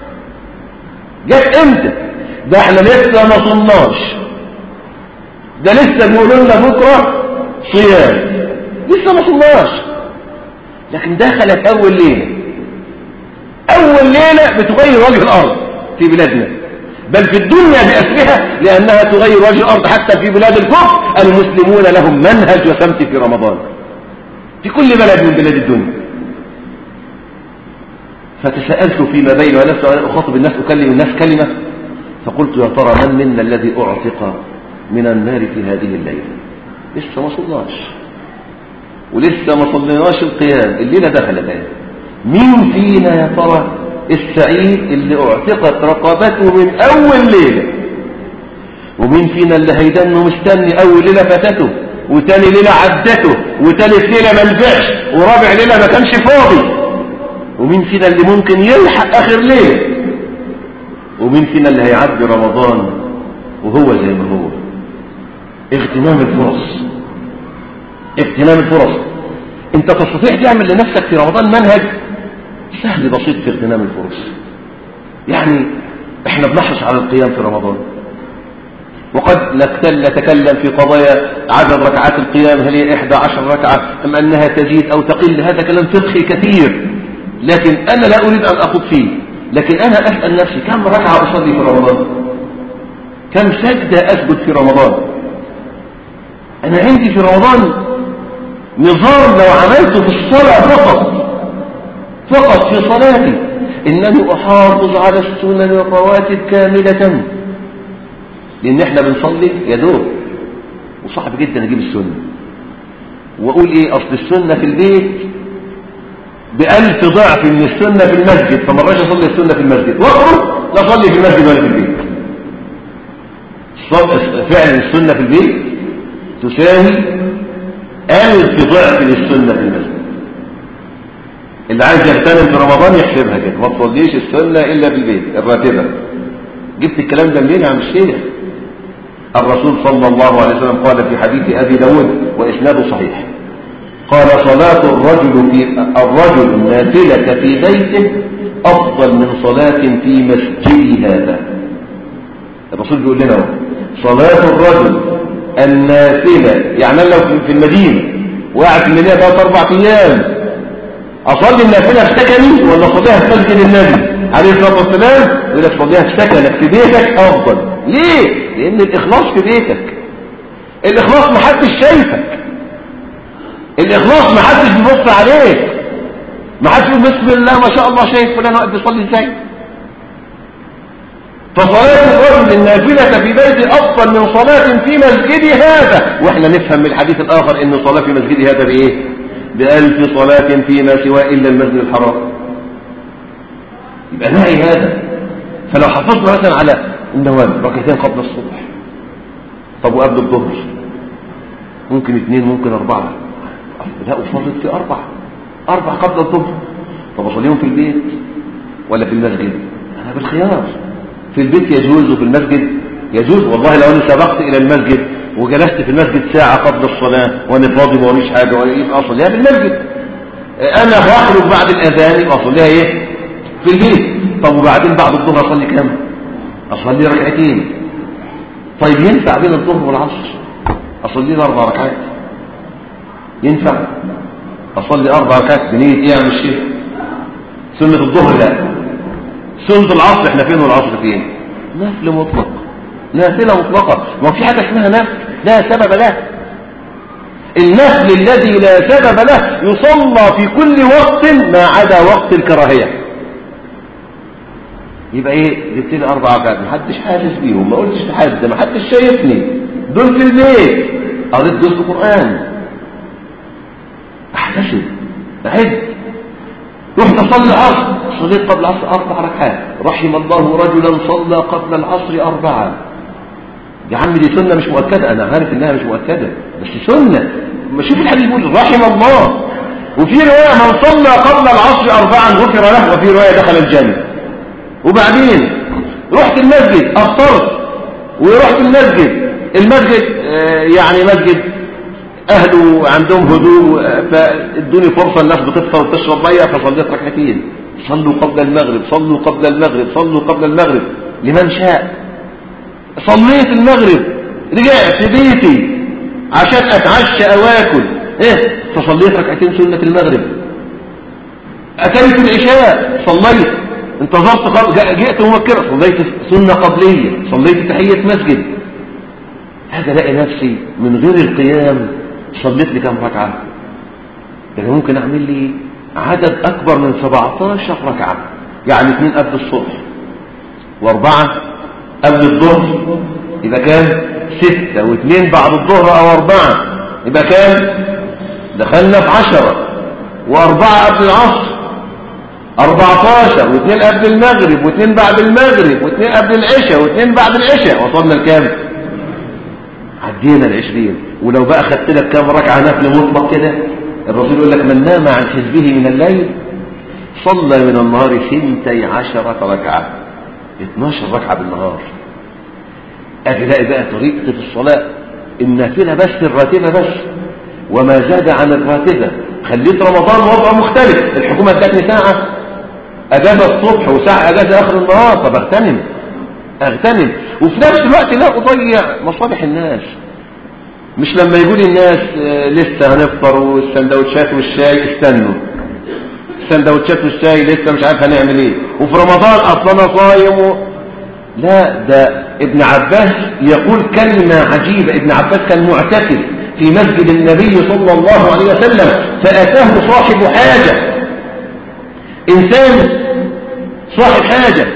جت امتى؟ ده احنا لسه ما صلناش، ده لسه بيقولوا لنا بكره صيام، لسه ما صلناش. لكن دخلت اول ليله، اول ليله بتغير وجه الارض في بلادنا، بل في الدنيا بأسرها، لأنها تغير وجه الأرض. حتى في بلاد الكفر المسلمون لهم منهج وسمت في رمضان، في كل بلد من بلاد الدنيا. فتساءلت فيما بين ونفسي وأنا أخاطب الناس، أكلم الناس كلمة، فقلت يا ترى من منا الذي أعتق من النار في هذه الليلة؟ لسه ما صلناش، ولسه ما صلناش القيام، الليلة دخلت الآن. مين فينا يا ترى السعيد اللي اعتقت رقبته من اول ليلة؟ ومين فينا اللي هيدنه مستني اول ليلة فاتته، وتاني ليلة عدته، وتالت ليلة ما نفعش، ورابع ليلة ما كانش فاضي؟ ومين فينا اللي ممكن يلحق اخر ليلة؟ ومين فينا اللي هيعدي رمضان وهو زي ما هو؟ اغتنام الفرص، اغتنام الفرص. انت تستطيع تعمل لنفسك في رمضان منهج سهل بسيط في اغتنام الفرص. يعني احنا بنحرص على القيام في رمضان، وقد نتكلم في قضايا عدد ركعات القيام، هل هي إحدى عشر ركعة أم أنها تزيد أو تقل؟ هذا كلام فقهي كثير، لكن أنا لا أريد أن أخوض فيه. لكن أنا أسأل نفسي كم ركعة أصلي في رمضان؟ كم سجدة أسجد في رمضان؟ أنا عندي في رمضان نظام لو عملته في الصلاة فقط فقط في صلاتي إنني أحافظ على السنن والرواتب كاملة، لأن إحنا بنصلي يا دوب، وصعب جدا أجيب السنة وأقول إيه أصل السنة في البيت بألف ضعف من السنة في المسجد، فمرة أصلي السنة في المسجد وأخرج لا أصلي في المسجد ولا في البيت. فعلا السنة في البيت تساوي ألف ضعف للسنة في المسجد. اللي عايز يغتنم في رمضان يحسبها كده، ما تصليش السنة إلا في البيت الراتبة. جبت الكلام ده منين يا عم الشيخ؟ الرسول صلى الله عليه وسلم قال في حديث أبي داود وإسناده صحيح، قال صلاة الرجل في الرجل النافلة في بيته أفضل من صلاة في مسجد هذا. الرسول بيقول لنا صلاة الرجل النافلة، يعني لو في المدينة وقاعد في المدينة ثلاث أربع أيام أصلي النافلة في سكني ولا أصليها في مسجد النبي عليه الصلاة والسلام؟ يقول لك صليها في سكنك في بيتك أفضل. ليه؟ لأن الإخلاص في بيتك، الإخلاص محدش شايفك، الإخلاص محدش بيبص عليك، محدش يقول بسم الله ما شاء الله شايف فلان واقف بيصلي ازاي. فصلاة الرجل النافلة في بيته أفضل من صلاة في مسجد هذا. وإحنا نفهم من الحديث الآخر إن صلاة في مسجد هذا بإيه؟ بألف صلاة فيما سواه إلا المسجد الحرام. يبقى نهي هذا. فلو حافظنا مثلا على النوافل ركعتين قبل الصبح، طب وقبل الظهر ممكن اثنين ممكن أربعة، لا أصلي في أربعة أربعة قبل الظهر. طب أصليهم في البيت ولا في المسجد؟ أنا بالخيار، في البيت يجوز وفي المسجد يجوز. والله لو أنا سبقت إلى المسجد وجلست في المسجد ساعة قبل الصلاة وأنا فاضي ما وريش حاجة ولا يبقى أصليها في المسجد. أنا بخرج بعد الأذان يبقى أصليها إيه؟ في البيت. طب وبعدين بعد الظهر أصلي كم؟ أصلي ركعتين. طيب ينفع بين الظهر والعصر أصلي لي أربع ركعات؟ ينفع أصلي أربع ركعات بنية إيه يا عم الشيخ؟ سنة الظهر لا، سنة العصر إحنا فين والعصر فين؟ نافلة مطلق، نافلة مطلقة. ما في حاجة اسمها نافل لا سبب له. النفل الذي لا سبب له يصلى في كل وقت ما عدا وقت الكراهية. يبقى ايه؟ جبت لي اربع ركعات محدش حاسس بيهم، ما قلتش لحد، ما حدش شايفني، دول في البيت، قريت جزء قرآن، احتسب، اعد، رحت اصلي العصر، صليت قبل العصر اربع ركعات، رحم الله رجلا صلى قبل العصر اربعة. يا عم دي سنة مش مؤكدة، انا عارف انها مش مؤكدة بس سنة. ما شوف الحديث يقول رحم الله، وفي رواية من صلى قبل العصر اربعا غفر له، وفي رواية دخل الجنة. وبعدين رحت المسجد افطرت ورحت المسجد، المسجد آه يعني مسجد اهله عندهم هدوء، فادوني فرصة الناس بتفطر وتشرب مية فصليت ركعتين. صلوا قبل المغرب، صلوا قبل المغرب، صلوا قبل المغرب لمن شاء. صليت المغرب رجعت في بيتي عشان اتعشى او اكل ايه، فصليت ركعتين سنة المغرب. اتيت العشاء صليت، انتظرت قبل جئت مبكرا صليت سنة قبلية، صليت تحية مسجد. هذا الاقي نفسي من غير القيام صليت لي كم ركعة؟ يعني ممكن اعمل لي عدد اكبر من سبعتاشر ركعة، يعني اثنين قبل الصبح واربعة قبل الظهر، يبقى كام؟ ستة، واثنين بعد الظهر او اربعة يبقى كام؟ دخلنا في عشرة، واربعة قبل العصر اربعتاشر، واثنين قبل المغرب، واثنين بعد المغرب، واثنين قبل العشاء، واثنين بعد العشاء، وصلنا لكام؟ عدينا العشرين. ولو بقى خدت لك كام ركعة نفل مطلق كده، الرسول يقول لك من نام عن حزبه من الليل صلى من النهار ثنتي عشرة ركعة، اثناشر ركعة بالنهار. ادي لاقي بقى طريقة في الصلاة النافلة بس، الراتبة بس، وما زاد عن الراتبة. خليت رمضان وضع مختلف، الحكومة ادتني ساعة اجازة الصبح وساعة اجازة اخر النهار، طب اغتنم اغتنم وفي نفس الوقت لا اضيع مصالح الناس. مش لما يقول الناس لسه هنفطر والسندوتشات والشاي استنوا، السندوتشات والشاي لسه مش عارف هنعمل ايه، وفي رمضان اصلا صايم و... لا، ده ابن عباس يقول كلمة عجيبة. ابن عباس كان معتكف في مسجد النبي صلى الله عليه وسلم، فأتاه صاحب حاجة، إنسان صاحب حاجة،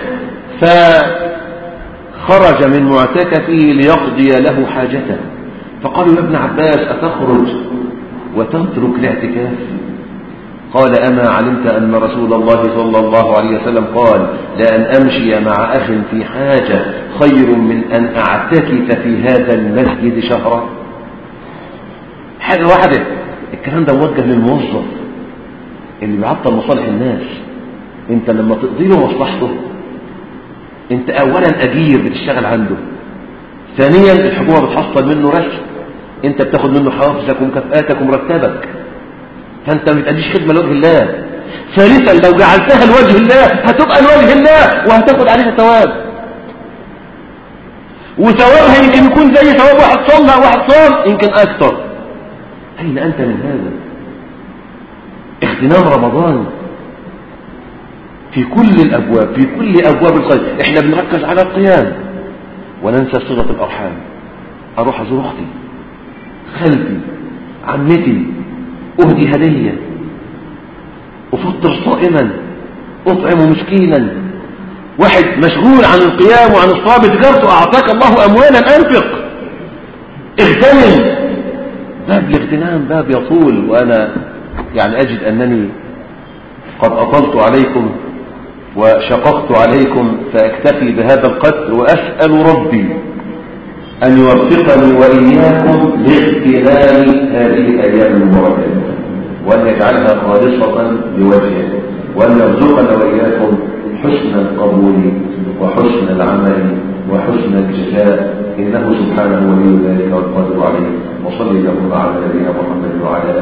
فخرج من معتكفه ليقضي له حاجته، فقالوا يا ابن عباس أتخرج وتترك الاعتكاف؟ قال أما علمت أن رسول الله صلى الله عليه وسلم قال لأن أمشي مع أخ في حاجة خير من أن أعتكف في هذا المسجد شهرا. حاجة واحدة، الكلام ده موجه للموظف، اللي بيعطل مصالح الناس. انت لما تقضي له مصلحته انت اولا اجير بتشتغل عنده، ثانيا الحكومة بتحصل منه رشوة، انت بتاخد منه حوافزك ومكافآتك ومرتبك، فانت ما بتأديش خدمة لوجه الله. ثالثا لو جعلتها لوجه الله هتبقى لوجه الله وهتاخد عليها ثواب، وثوابها يمكن يكون زي ثواب واحد صلى واحد صام يمكن اكثر. اين انت من هذا؟ اغتنام رمضان في كل الابواب، في كل ابواب الخير. احنا بنركز على القيام وننسى صلة الارحام. اروح ازور اختي، خالتي، عمتي، اهدي هدية، افطر صائما، اطعم مسكينا. واحد مشغول عن القيام وعن الصلاة بتجارته، اعطاك الله اموالا انفق، اغتنم. باب الاغتنام باب يطول، وانا يعني اجد انني قد اطلت عليكم وشققت عليكم، فاكتفي بهذا القدر، واسأل ربي ان يوفقني واياكم لاغتنام هذه الايام المباركة، وان يجعلها خالصة لوجهه، وان يرزقنا واياكم حسن القبول وحسن العمل وحسن الجزاء، انه سبحانه ولي ذلك والقادر عليه. وصلي اللهم على نبينا محمد وعلى